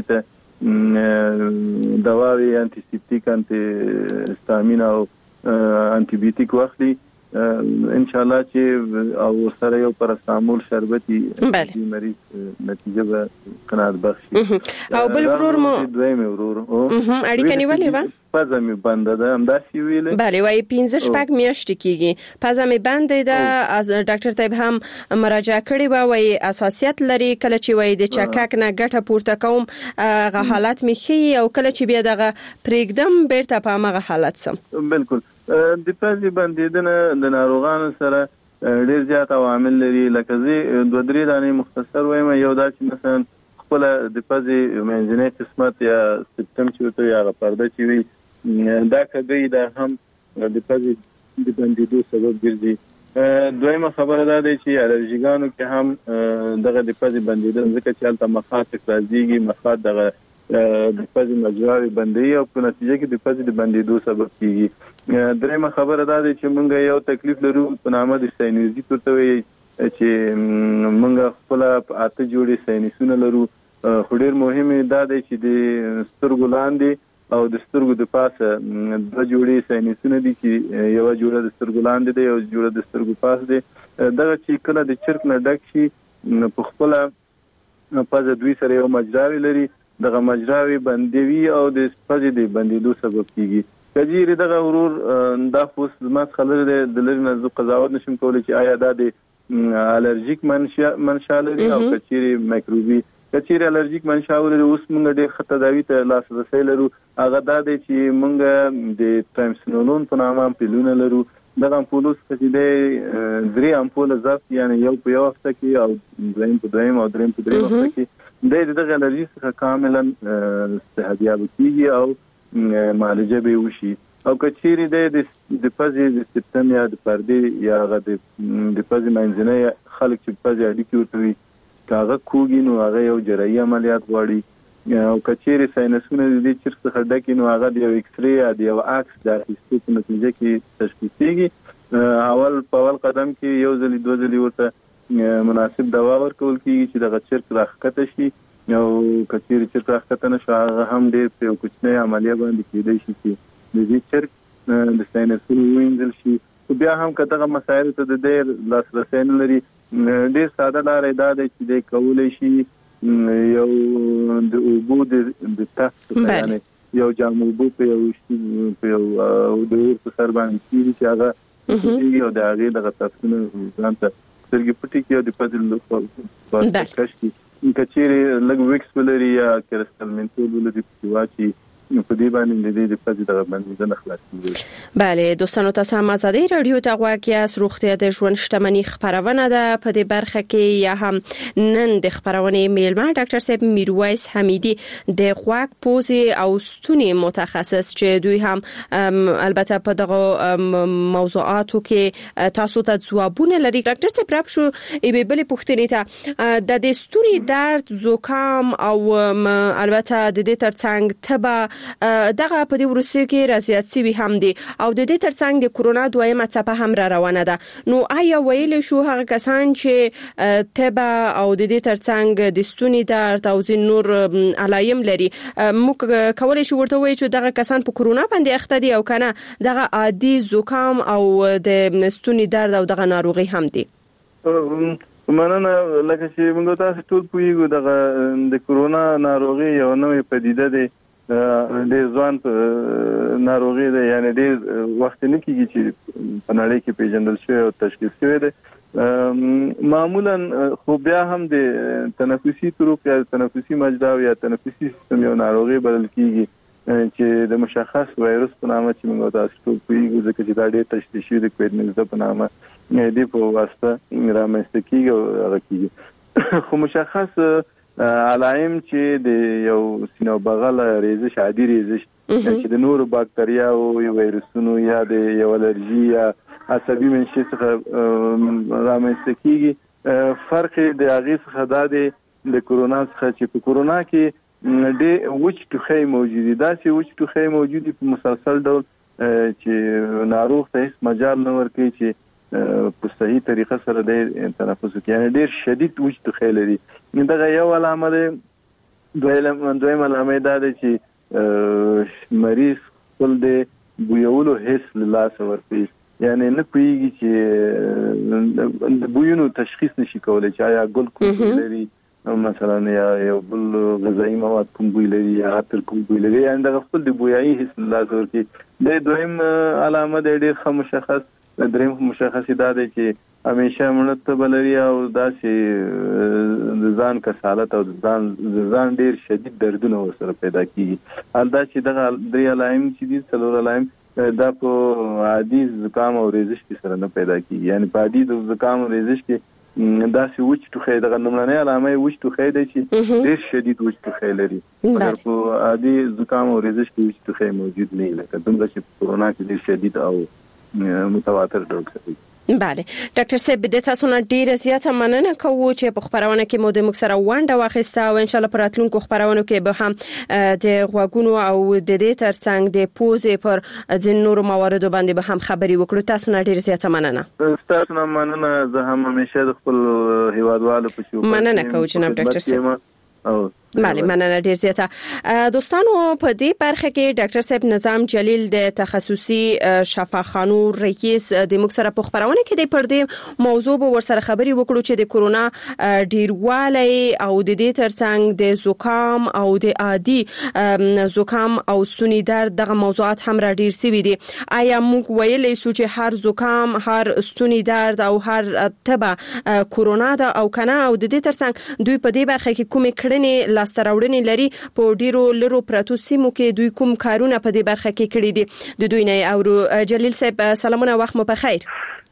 ته دواوی انټي سیپټیک انټي هستامین او انټي بیوټیک واخلي ان شاء الله چې او سره یو پرستامول شربتي مریض نتیجه به قناعت بخشي. او بل ورور مو دویم ورور اړیکه نیولې و پزه می بنده ده همدا سی ویلې. بله وای 15 شپږ میاشتې کېږي پزه می بنده ده از ډاکټر طيب هم مراجعه کړې و وای اساسیت لري کله چې وای د چکک نه ګټه پورته کوم غ حالت می خي او کله چې بیا دغه پرېګدم بیرته په هغه حالت سم. بالکل د پزې بندیدنه د ناروغانو سره ډیر زیات عوامل لري لکه زی 2-3 دانې مختصر وایم یو دا چې مثلا خپل د پزې منځنۍ قسمت یا سیستم چې ته یا پرده چې وي دا کګي دا هم د پزې د بندیدو سبب ګرځي. دویمه خبره ده چې الرجیګانو کې هم دغه د پزې بندیدل ځکه چې البته مخاط راځيږي مخاط دغه د پزې مجراوي بندي او په نتیجه کې د پزې د بندیدو سبب کیږي. دریمه خبره ده چې موږ یو تکلیف لرو په نامه د ساینوزي تورته وي چې موږ خپل اته جوړې ساینسونه لرو خو ډیر مهمه ده چې د سترګو لاندې او د سترګو د پاسه د جوړې ساینسونه دي چې یو جوړه د سترګو لاندې دی او جوړه د سترګو پاس دی دغه چې کله د چرک نه ډک شي په خپل پزه دوی سره یو مجراوي لري دغه مجراوي بندوي او د پزې د بندیدو سبب کیږي. کجیره دغه ورور دا فوس مس خلل د لری نه قضاوت نشم کولای چې آیا دا د الرجیک منشأ لري او کچيري میکروبي کچيري الرجیک منشأ لري اوس موږ ډېر خطر داوی ته لاس رسې لرو هغه دا دی چې موږ د ترامسینولون په نامه امپولونه لرو دغه امپولوس چې د 3 امپول ضبط یعنی یو په یو وخت کې او دویم په دویم او دریم په دریم وخت کې دغه الرجی څخه کاملا استهدیاب کیږي او معالجه به وشي او کچيري د پزې د سیستم یا د پردې یا د پزې منځنۍ خلک چې پزې اړیکې ورته وي کاغه کوګي نو هغه یو جراحي عملیات غواړي او کچيري ساينسونه د دې چیرته خډه نو هغه د ایکس ری یا د اکس د هیڅ په نتیجه کې تشخیصيږي اول قدم کې یو ځل دوه ځل ورته مناسب دوا ورکول کیږي چې د چرک راخته شي او کچيري چرک راخته نشي هغه هم ډېر په کوچنی عملیه باندې کېدای شي چې د دې چرک د ساينسونو وینځل شي او بیا هم کته مسایل ته د ډېر لاسرسي نه لري ډېر ساده لارې دا ده چې د کولای شي یو د اوبو د تست یعنی یو جام اوبو په یو د ور سر باندې چې هغه یو د هغه د تستونو ځانته سرګي پټي کې د پدل په کشتي کچيري لګ ویکس ولري یا کرستل منتول ولري په واچي په دې باندې د پدې د باندې نه خلاصيږي. بله دوستانو تاسو هم آزادي رادیو ته غواړئ روغتیا د ژوند شتمنۍ خبرونه ده په دې برخه کې یا هم نن د خبرونه میلمه ډاکټر صاحب میرویس حمیدي د غوږ پوزې او ستوني متخصص چې دوی هم البته په دغه موضوعاتو کې تاسو ته ځوابونه لري. ډاکټر صاحب راب شو ای بل پوښتنې ته د ستوني درد زکام او البته د دې ترڅنګ تبه دغه په دې ورسې کې رضایت سوي هم دي او د دې ترڅنګ د کورونا دویمه څپه هم را روانه ده نو آیا ویل شو هغه کسان چې تبه او د دې ترڅنګ د ستوني درد او ځین نور علایم لري موږ کولای شو ورته وایو چې دغه کسان په کورونا باندې اخته دي او کنه دغه عادي زکام او د ستوني درد او دغه ناروغي هم دي؟ مننه لکه چې موږ تاسو ټول پوهیږو دغه د کورونا ناروغي یو نوې پدیده ده د ځوان ناروغي ده یعنی د وخت نه کیږي چې په نړۍ کې پیژندل شوی او تشخیص شوی ده معمولا خو بیا هم د تنفسي طرق یا تنفسي مجرا یا تنفسي سیستم یو ناروغي بلل کیږي چې د مشخص وایروس په نامه چې موږ تاسو ټول پوهیږو ځکه چې دا ډېر تشخیص شوی د کووډ-19 په نامه د په واسطه رامنځته کیږي او هغه کیږي خو مشخص علایم چې د یو سینو بغل ریزش عادي ریزش چې د نورو باکتریا او وایرسونو یا د یو الرجی یا عصبي منشي څخه رامنځته کیږي فرق د هغه څخه د کورونا څخه چې په کورونا کې د وچ ټوخی موجودي دا چې وچ ټوخی موجودي په مسلسل ډول چې ناروغ ته هیڅ مجال نه ورکوي چې په صحیح طریقه سره د تنفس کوي یعنی ډیر شدید وچ ټوخی لري دا یو علامه ده دویم علامه ده چې مریض خپل د بویولو حس لاس ورپی یعنی نه پیږي چې د بویونو تشخیص نشي کولای چې آیا ګل کوم لري مثلا یا یو بل غذایی مواد کوم بوی لري یا عطر کوم بوی لري یعنی د خپل د بویایي حس لاس ورپی د دویم علامه ده ډیر مشخص دریم مشخص دا دی چې همیشه مونږ ته بلري او داسې ځان کسالت او ځان ډیر شدید دردونه ورسره پیدا کیږي الدا چې دغه درې علائم چې دي څلور علائم دا په عادي زکام او ریزش کې سره نه پیدا کیږي یعنی په عادي زکام او ریزش کې داسې وچ ټوخی دغه نمونه علامه وچ ټوخی دی چې ډیر شدید وچ ټوخی لري مګر په عادي زکام او ریزش کې وچ ټوخی موجود نه لکه دومره چې کورونا کې ډیر شدید او متواتر ډول کوي. بله ډاکټر صاحب د تاسو نه ډیره زیاته مننه کوو چې په خبرونه کې مو د مکسره ونده واخیسته او ان شاء الله پراتلونکو خبرونه کې به هم د غوګونو او د دې ترڅنګ د پوزې پر ځین نور مواردو باندې به هم خبري وکړو. تاسو نه ډیره زیاته مننه. تاسو نه مننه زه هم همیشه د خپل هیوادوالو په شو مننه کوم جناب ډاکټر صاحب. بله مننه ډیر زیاته دوستانو په دې برخه کې ډاکټر صاحب نظام جلیل د تخصصي شفاخانو رئیس د مکسره په خبرونه کې د پردې موضوع به ورسره خبري وکړو چې د کورونا ډیروالی او د دې ترڅنګ د زکام او د عادي زکام او ستوني درد دغه موضوعات هم را ډیر سوي دي. آیا موږ ویلې سو چې هر زکام هر ستوني درد او هر تبه کورونا ده او کنه او د دې ترڅنګ دوی په دې برخه کې کومې کړنې لاستراوړنې لري په ډیرو لرو پراتو سیمو کې دوی کوم کارونه په دې برخه کې کړی دي د دوی نه او جلیل صاحب سلامونه وخت مو په خیر.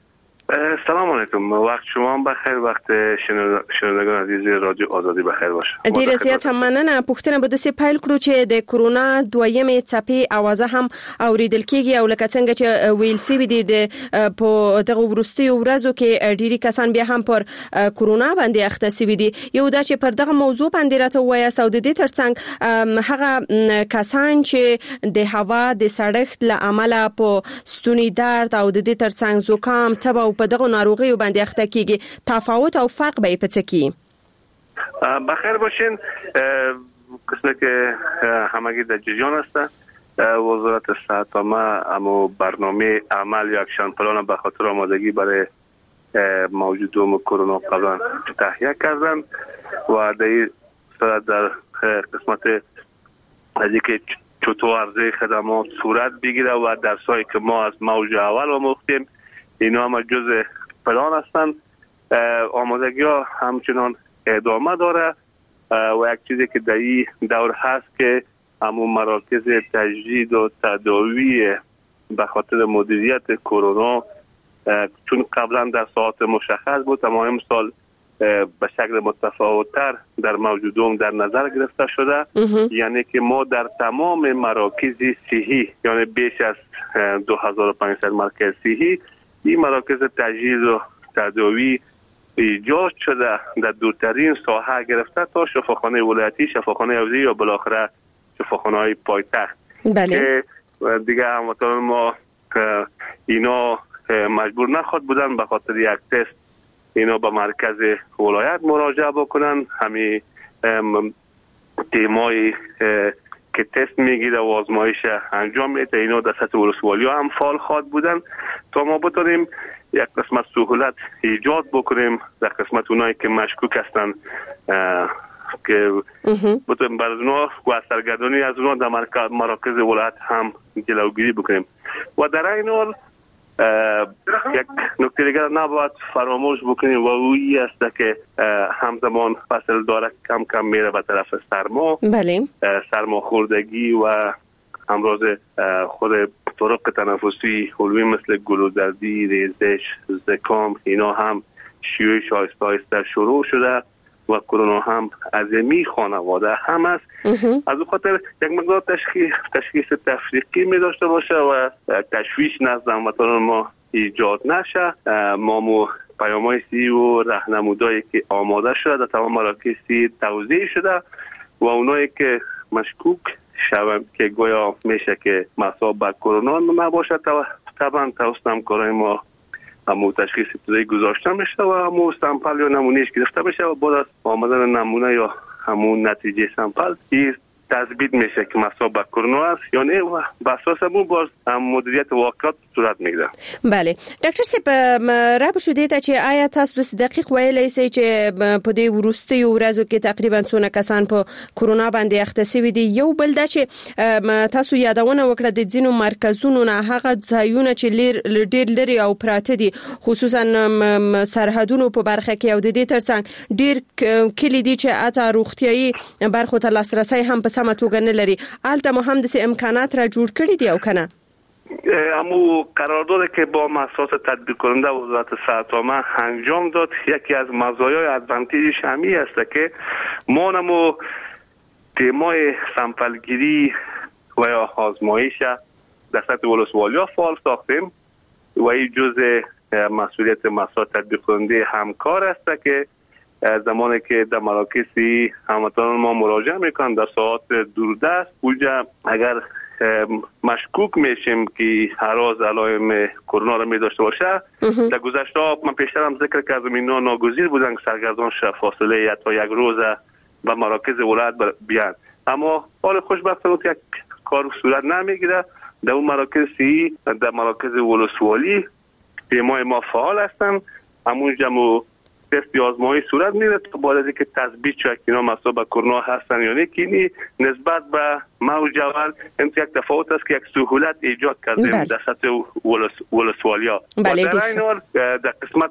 سلام علیکم، وقت شما بخیر، وقت شنوندگان عزیز رادیو آزادی بخیر باشه. ډیره زیاته مننه. پوښتنه به د سي پایل کړو چې د کورونا دویمې څپې اوازه هم اوریدل کیږي او لکه څنګه چې ویل سی وي د په دغه ورستیو ورځو کې ډیری کسان بیا هم پر کورونا باندې اخته سوي دي. یو دا چې پر دغه موضوع باندې راته وایي او د دې ترڅنګ هغه کسان چې د هوا د سړښت له امله په ستوني درد او د دې ترڅنګ زکام تبه په دغه ناروغیو باندې اخته کیږي، تفاوت او فرق به په څه کې؟ بخیر باشین. قسمه که همگی در جریان است، وزارت صحت عامه اما برنامه عمل یا اکشن پلان به خاطر آمادگی برای موجود کرونا قبلا تهیه کردن و در این صورت در قسمت از اینکه چطور عرضه خدمات صورت بگیره و درسایی که ما از موج اول آموختیم اینا هم جز پلان هستن. آمادگی ها همچنان ادامه داره و یک چیزی که در این دور هست که همون مراکز تجدید و تداوی به خاطر مدیریت کرونا چون قبلا در ساعت مشخص بود اما امسال به شکل متفاوت‌تر در موجودم در نظر گرفته شده. یعنی که ما در تمام مراکز صحی، یعنی بیش از 2500 مرکز صحی، این مراکز تجهیز و تداوی ایجاد شده در دورترین ساحه گرفته تا شفاخانه ولایتی، شفاخانه حوزه‌ای یا بالاخره شفاخانه‌های پایتخت. بله. که دیگه هموطنان ما اینا مجبور نخواد بودن به خاطر یک تست اینا به مرکز ولایت مراجعه بکنن. همین تیمایی که تست میگیره و آزمایش انجام میده اینا در سطح ولسوالی هم فعال خواهد بودن تا ما بتونیم یک قسمت سهولت ایجاد بکنیم در قسمت اونایی که مشکوک هستن که بتونیم بر اونا و سرگردانی از اونا در مراکز ولایت هم جلوگیری بکنیم. و در این حال یک نکته دیگر نباید فراموش بکنیم و اویی است که همزمان فصل داره کم کم میره به طرف سرما. بله. سرماخوردگی و امراض خود طرق تنفسی علوی مثل گلودردی، ریزش، زکام اینا هم شیوعش آهسته آهسته شروع شده و کرونا هم از می خانواده هم است. از اون خاطر یک مقدار تشخیص تفریقی می داشته باشه و تشویش نزد هموطنان ما ایجاد نشه. ما پیام‌های سی و راهنمودایی که آماده شده در تمام مراکز سی توزیع شده و اونایی که مشکوک شوند که گویا میشه که مصاب به کرونا نباشه طبعا توسط همکارای ما همون تشخیص ابتدایی گذاشته میشه و همون سامپل یا نمونهش گرفته میشه و بعد از آمدن نمونه یا همون نتیجه سامپل تثبیت میشه که مصاب به کرونا است یا نه و بر اساس همون باز مدیریت واقعات صورت میگیره. بله ډاکټر صاحب را شو دې ته چې آیا تاسو دقیق ویلای شئ چې په دې ورستي ورځو کې تقریبا څونه کسان په کرونا باندې اخته شوي دي؟ یو بل دا چې تاسو یادونه وکړه د ځینو مرکزونو نه هغه ځایونه چې ډېر لري او پراته دي خصوصا سرحدونو په برخه کې او د دې ترڅنګ ډېر کلی دي چې اته روغتيایي برخو ته لاسرسي هم په سمه توګه نه لري. البته مو هم د امکانات را جوړ کړی دی او کنه امو قراردادی که با اساس تطبیق کننده وزارت صحت عامه انجام داد یکی از مزایای ادوانتیجش همین است که ما نمو تیمای سامپلگیری و یا آزمایش در سطح ولسوالی فعال ساختیم و این جزء مسئولیت مسائل تطبیق کننده همکار است که زمانی که در مراکزی هموطنان ما مراجعه میکنن در ساعات دوردست اونجا اگر مشکوک میشیم که هراز علائم کرونا را می داشته باشه در گذشته من پیشتر هم ذکر کردم اینا ناگزیر بودن که سرگردان فاصله یا تا یک روز به مراکز ولایت بیان اما حال خوشبختانه یک کار صورت نمیگیره. در اون مراکز سی در مراکز ولسوالی تیمای ما فعال هستن همونجا تست آزمایی صورت میره تا بعد از اینکه تثبیت شد که اینا مصاب به کرونا هستن یا نه که نسبت به موج اول این یک تفاوت است که یک سهولت ایجاد کردیم در سطح ولسوالیا. در این حال در قسمت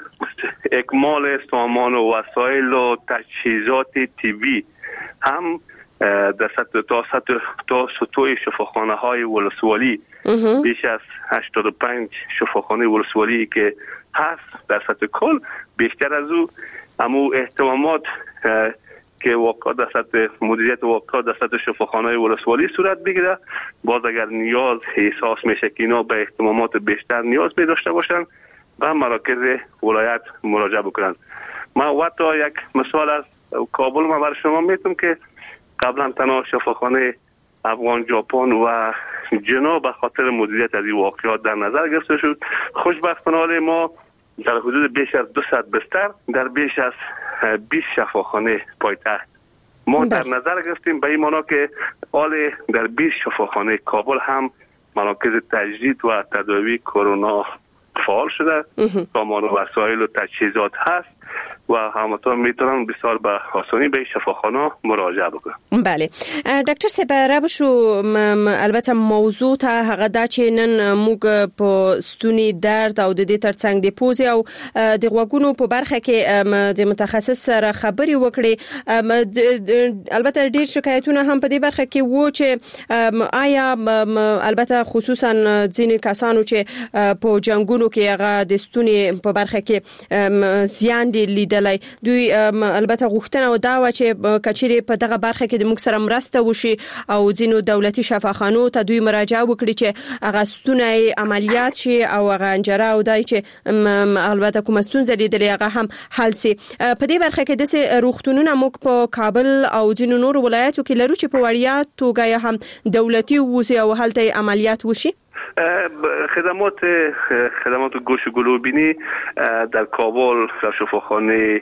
اکمال سامان و وسایل و تجهیزات طبی هم در سطح تا سطوح شفاخانه های ولسوالی بیش از 85 شفاخانه ولسوالی که هست در سطح کل. بیشتر از او امو اهتمامات که واقعا در سطح مدیریت واقعا در سطح شفاخانه‌های ولسوالی صورت بگیره. باز اگر نیاز احساس میشه که اینا به اهتمامات بیشتر نیاز می داشته باشن به مراکز ولایت مراجعه بکنن. ما حتی یک مثال از کابل ما برای شما میتونم که قبلا تنها شفاخانه افغان ژاپن و جنا به خاطر مدیریت از این واقعات در نظر گرفته شد. خوشبختانه ما در حدود بیش از 200 بستر در بیش از 20 شفاخانه پایتخت ما در نظر گرفتیم، به این معنا که حال در 20 شفاخانه کابل هم مراکز تجدید و تداوی کرونا فعال شده. سامان و وسایل و تجهیزات هست و همانطور میتونن بسیار به آسانی به شفاخانه مراجعه بکنن. بله ډاکټر صاحب رابشو البته موضوع ته هغه دا چې نن موږ په ستوني درد او د دې ترڅنګ د پوزې او د غوږونو په برخه کې د متخصص سره خبري وکړي. البته ډیر شکایتونه هم په دې برخه کې وو چې آیا البته خصوصا ځینې کسانو چې په جنگونو کې هغه د ستوني په برخه کې زیان دي لیدلای، دوی البته غوښتنه و دا و چې کچېری په دغه برخه کې د موږ سره مرسته وشي او ځینو دولتي شفاخانو ته دوی مراجعه وکړي چې هغه ستونی عملیات شي او هغه انجره او دای چې البته کوم ستونزه لیدلې هغه هم حل شي. په دې برخه کې د روغتونونو موږ په کابل او ځینو نور ولایتو کې لرو چې په وړیا توګه هم دولتي ووسی او هلته عملیات وشي. خدمات گوش و گلوبینی در کابل در شفاخانه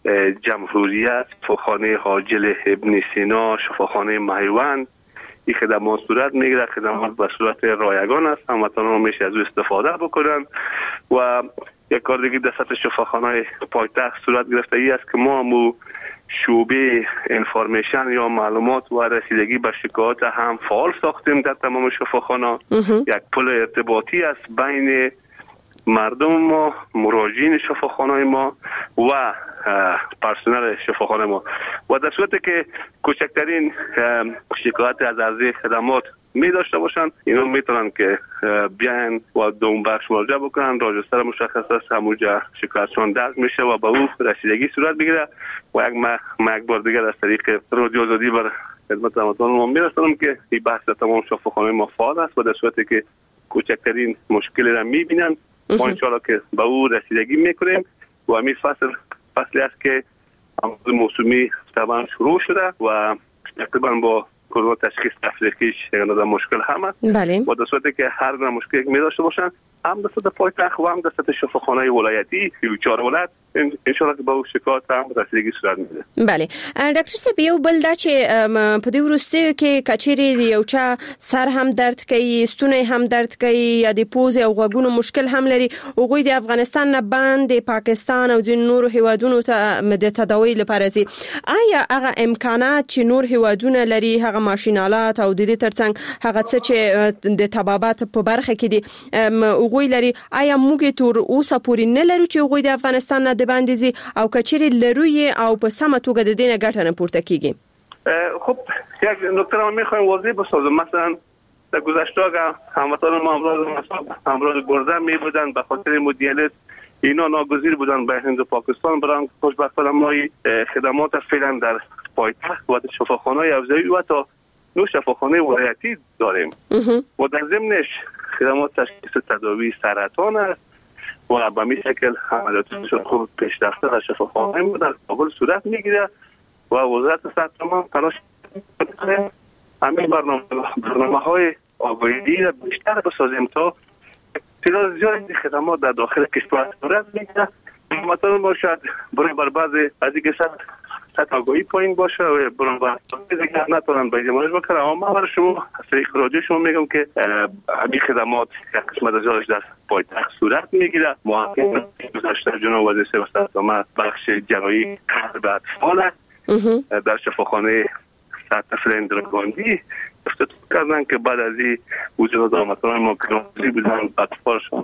جمهوریت، شفاخانه حاجل ابن سینا، شفاخانه مهیوند این خدمات صورت میگیره. خدمات به صورت رایگان است، هموطنان میشه از او استفاده بکنن. و یک کار دیگه در سطح شفاخانه پایتخت صورت گرفته ای است که ما هم شعبه انفورمیشن یا معلومات و رسیدگی به شکایات هم فعال ساختیم در تمام شفاخانه. یک پل ارتباطی است بین مردم ما، مراجعین شفاخانه ما و پرسنل شفاخانه ما و در صورتی که کوچکترین شکایت از عرضه خدمات می داشته باشن اینا میتونن که بیان و دوم بخش مراجعه بکنن. راجستر مشخص است، همونجا شکایتشون درج میشه و به او رسیدگی صورت بگیره. و یک بار دیگر از طریق رادیو آزادی بر خدمت هموطنان ما میرسونم که این بحث تمام شفاخانه ما فعال است و در صورتی که کوچکترین مشکلی را میبینن ما انشاءالله که به او رسیدگی میکنیم. و همین فصلی است که موسمی طبعا شروع شده و تقریبا با کرونا تشخیص تفریقیش یک مشکل هم است. بله. و در صورتی که هر گونه مشکلی می داشته باشن هم در سطح پایتخت و هم در سطح شفاخانه ولایتی 34 ولایت انشاءالله که با شکایت هم رسیدگی صورت میده. بله ډاکټر صاحب یو بل دا چې په دې وروستیو کې کچېری یو چا سر هم درد کوي، ستونی هم درد کوي یا د پوزې او غوږونو مشکل هم لري، هغوی د افغانستان نه باندې پاکستان او ځینو نورو هیوادونو ته د تداوی لپاره ځي. آیا هغه امکانات چې نور هیوادونه لري، هغه ماشینالات او د دې ترڅنګ هغه څه چې د طبابت په برخه کې دي هغوی لري، آیا موږ تر اوسه پورې نه لرو چې هغوی د افغانستان نه د باندې ځي او کچېری لروي او په سمه توګه د دې نه ګټه نه پورته کیږي؟ خب یک نکته ما میخوایم واضح بسازم. مثلا در گذشته هموطنان ما امراض گرده می بودن به خاطر مدیریت اینا ناگزیر بودن به هند و پاکستان برای خوشبختانه ما خدمات فعلا در پایتخت و شفاخانه افزایی و تا 9 شفاخانه ولایتی داریم و در ضمنش خدمات تشخیص تداوی سرطان است و به این شکل عملیاتشون خوب پیشرفته در شفاخانه ما در کابل صورت میگیره و وزارت صحت ما تلاش میکنه همین برنامه‌های آگاهی را بیشتر بسازیم تا تعداد زیادی خدمات در داخل کشور صورت میگیره. مثلا ما شاید برای بعضی از اینکه سطح آگاهی پایین باشه و برای دیگر نتونن به اجمالش بکنن، اما من برای شما از طریق رادیو شما میگم که همین خدمات یک قسمت از جالش در پایتخت صورت میگیره. محقق گذشته جناب وزیر صحت و بخش جراحی قلب اطفال در شفاخانه طفل اندراگاندی افتتاح کردن که بعد از این وجود هموطنان ما که ناراضی بودن اطفالشون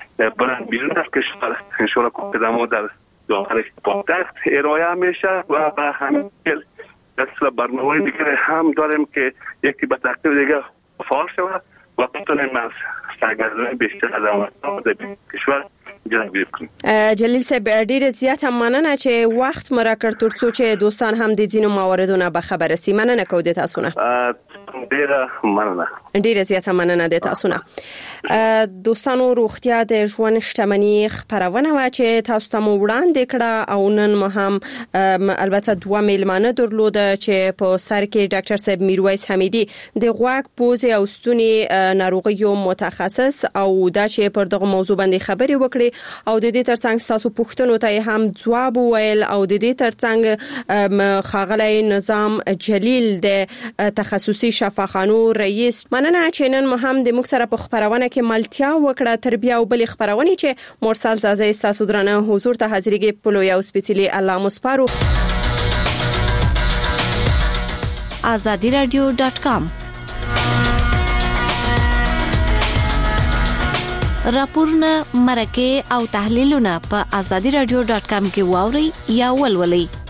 برن بیرون از کشور انشاءالله خدمات در داخل پایتخت ارائه میشه و به همین دلیل اصلا برنامه دیگه هم داریم که یکی به ترتیب دیگه فعال شود و بتونیم از سرگردانی بیشتر از هموطنان در کشور جنګ وکړي. جلیل صاحب ډیر زیات مننه چې وخت مراکړ ترڅو چې دوستان هم د ځینو مواردونو به خبر سي. مننه کوم د تاسو نه. ډیره مننه. ډیره زیات مننه د تاسو نه. دوستانو روغتیا د ژوند شتمنۍ خبرونه وا چې تاسو ته وړاندې کړه او نن مو هم البته دوه میلمانه درلود چې په سر کې ډاکټر صاحب میرویس حمیدي د غوږ پوزې او ستوني ناروغیو متخصص او دا چې پر دغه موضوع باندې خبرې وکړي او د دې ترڅنګ تاسو پوښتنو ته هم جواب ویل او د دې ترڅنګ خاغلی نظام جلیل د تخصصي شفاخانو رئیس مننه چې نن مو هم د موږ سره په خبرونه کې ملتیا وکړه. تر بیا بل خبرونه چې مرسل زازي تاسو درنه حضور ته حاضرېږي په لوی او سپیڅلي الله مسپارو. azadiradio.com راپورونه مرکه او تحلیلونه په azadiradio.com کې واوري یا ولولئ.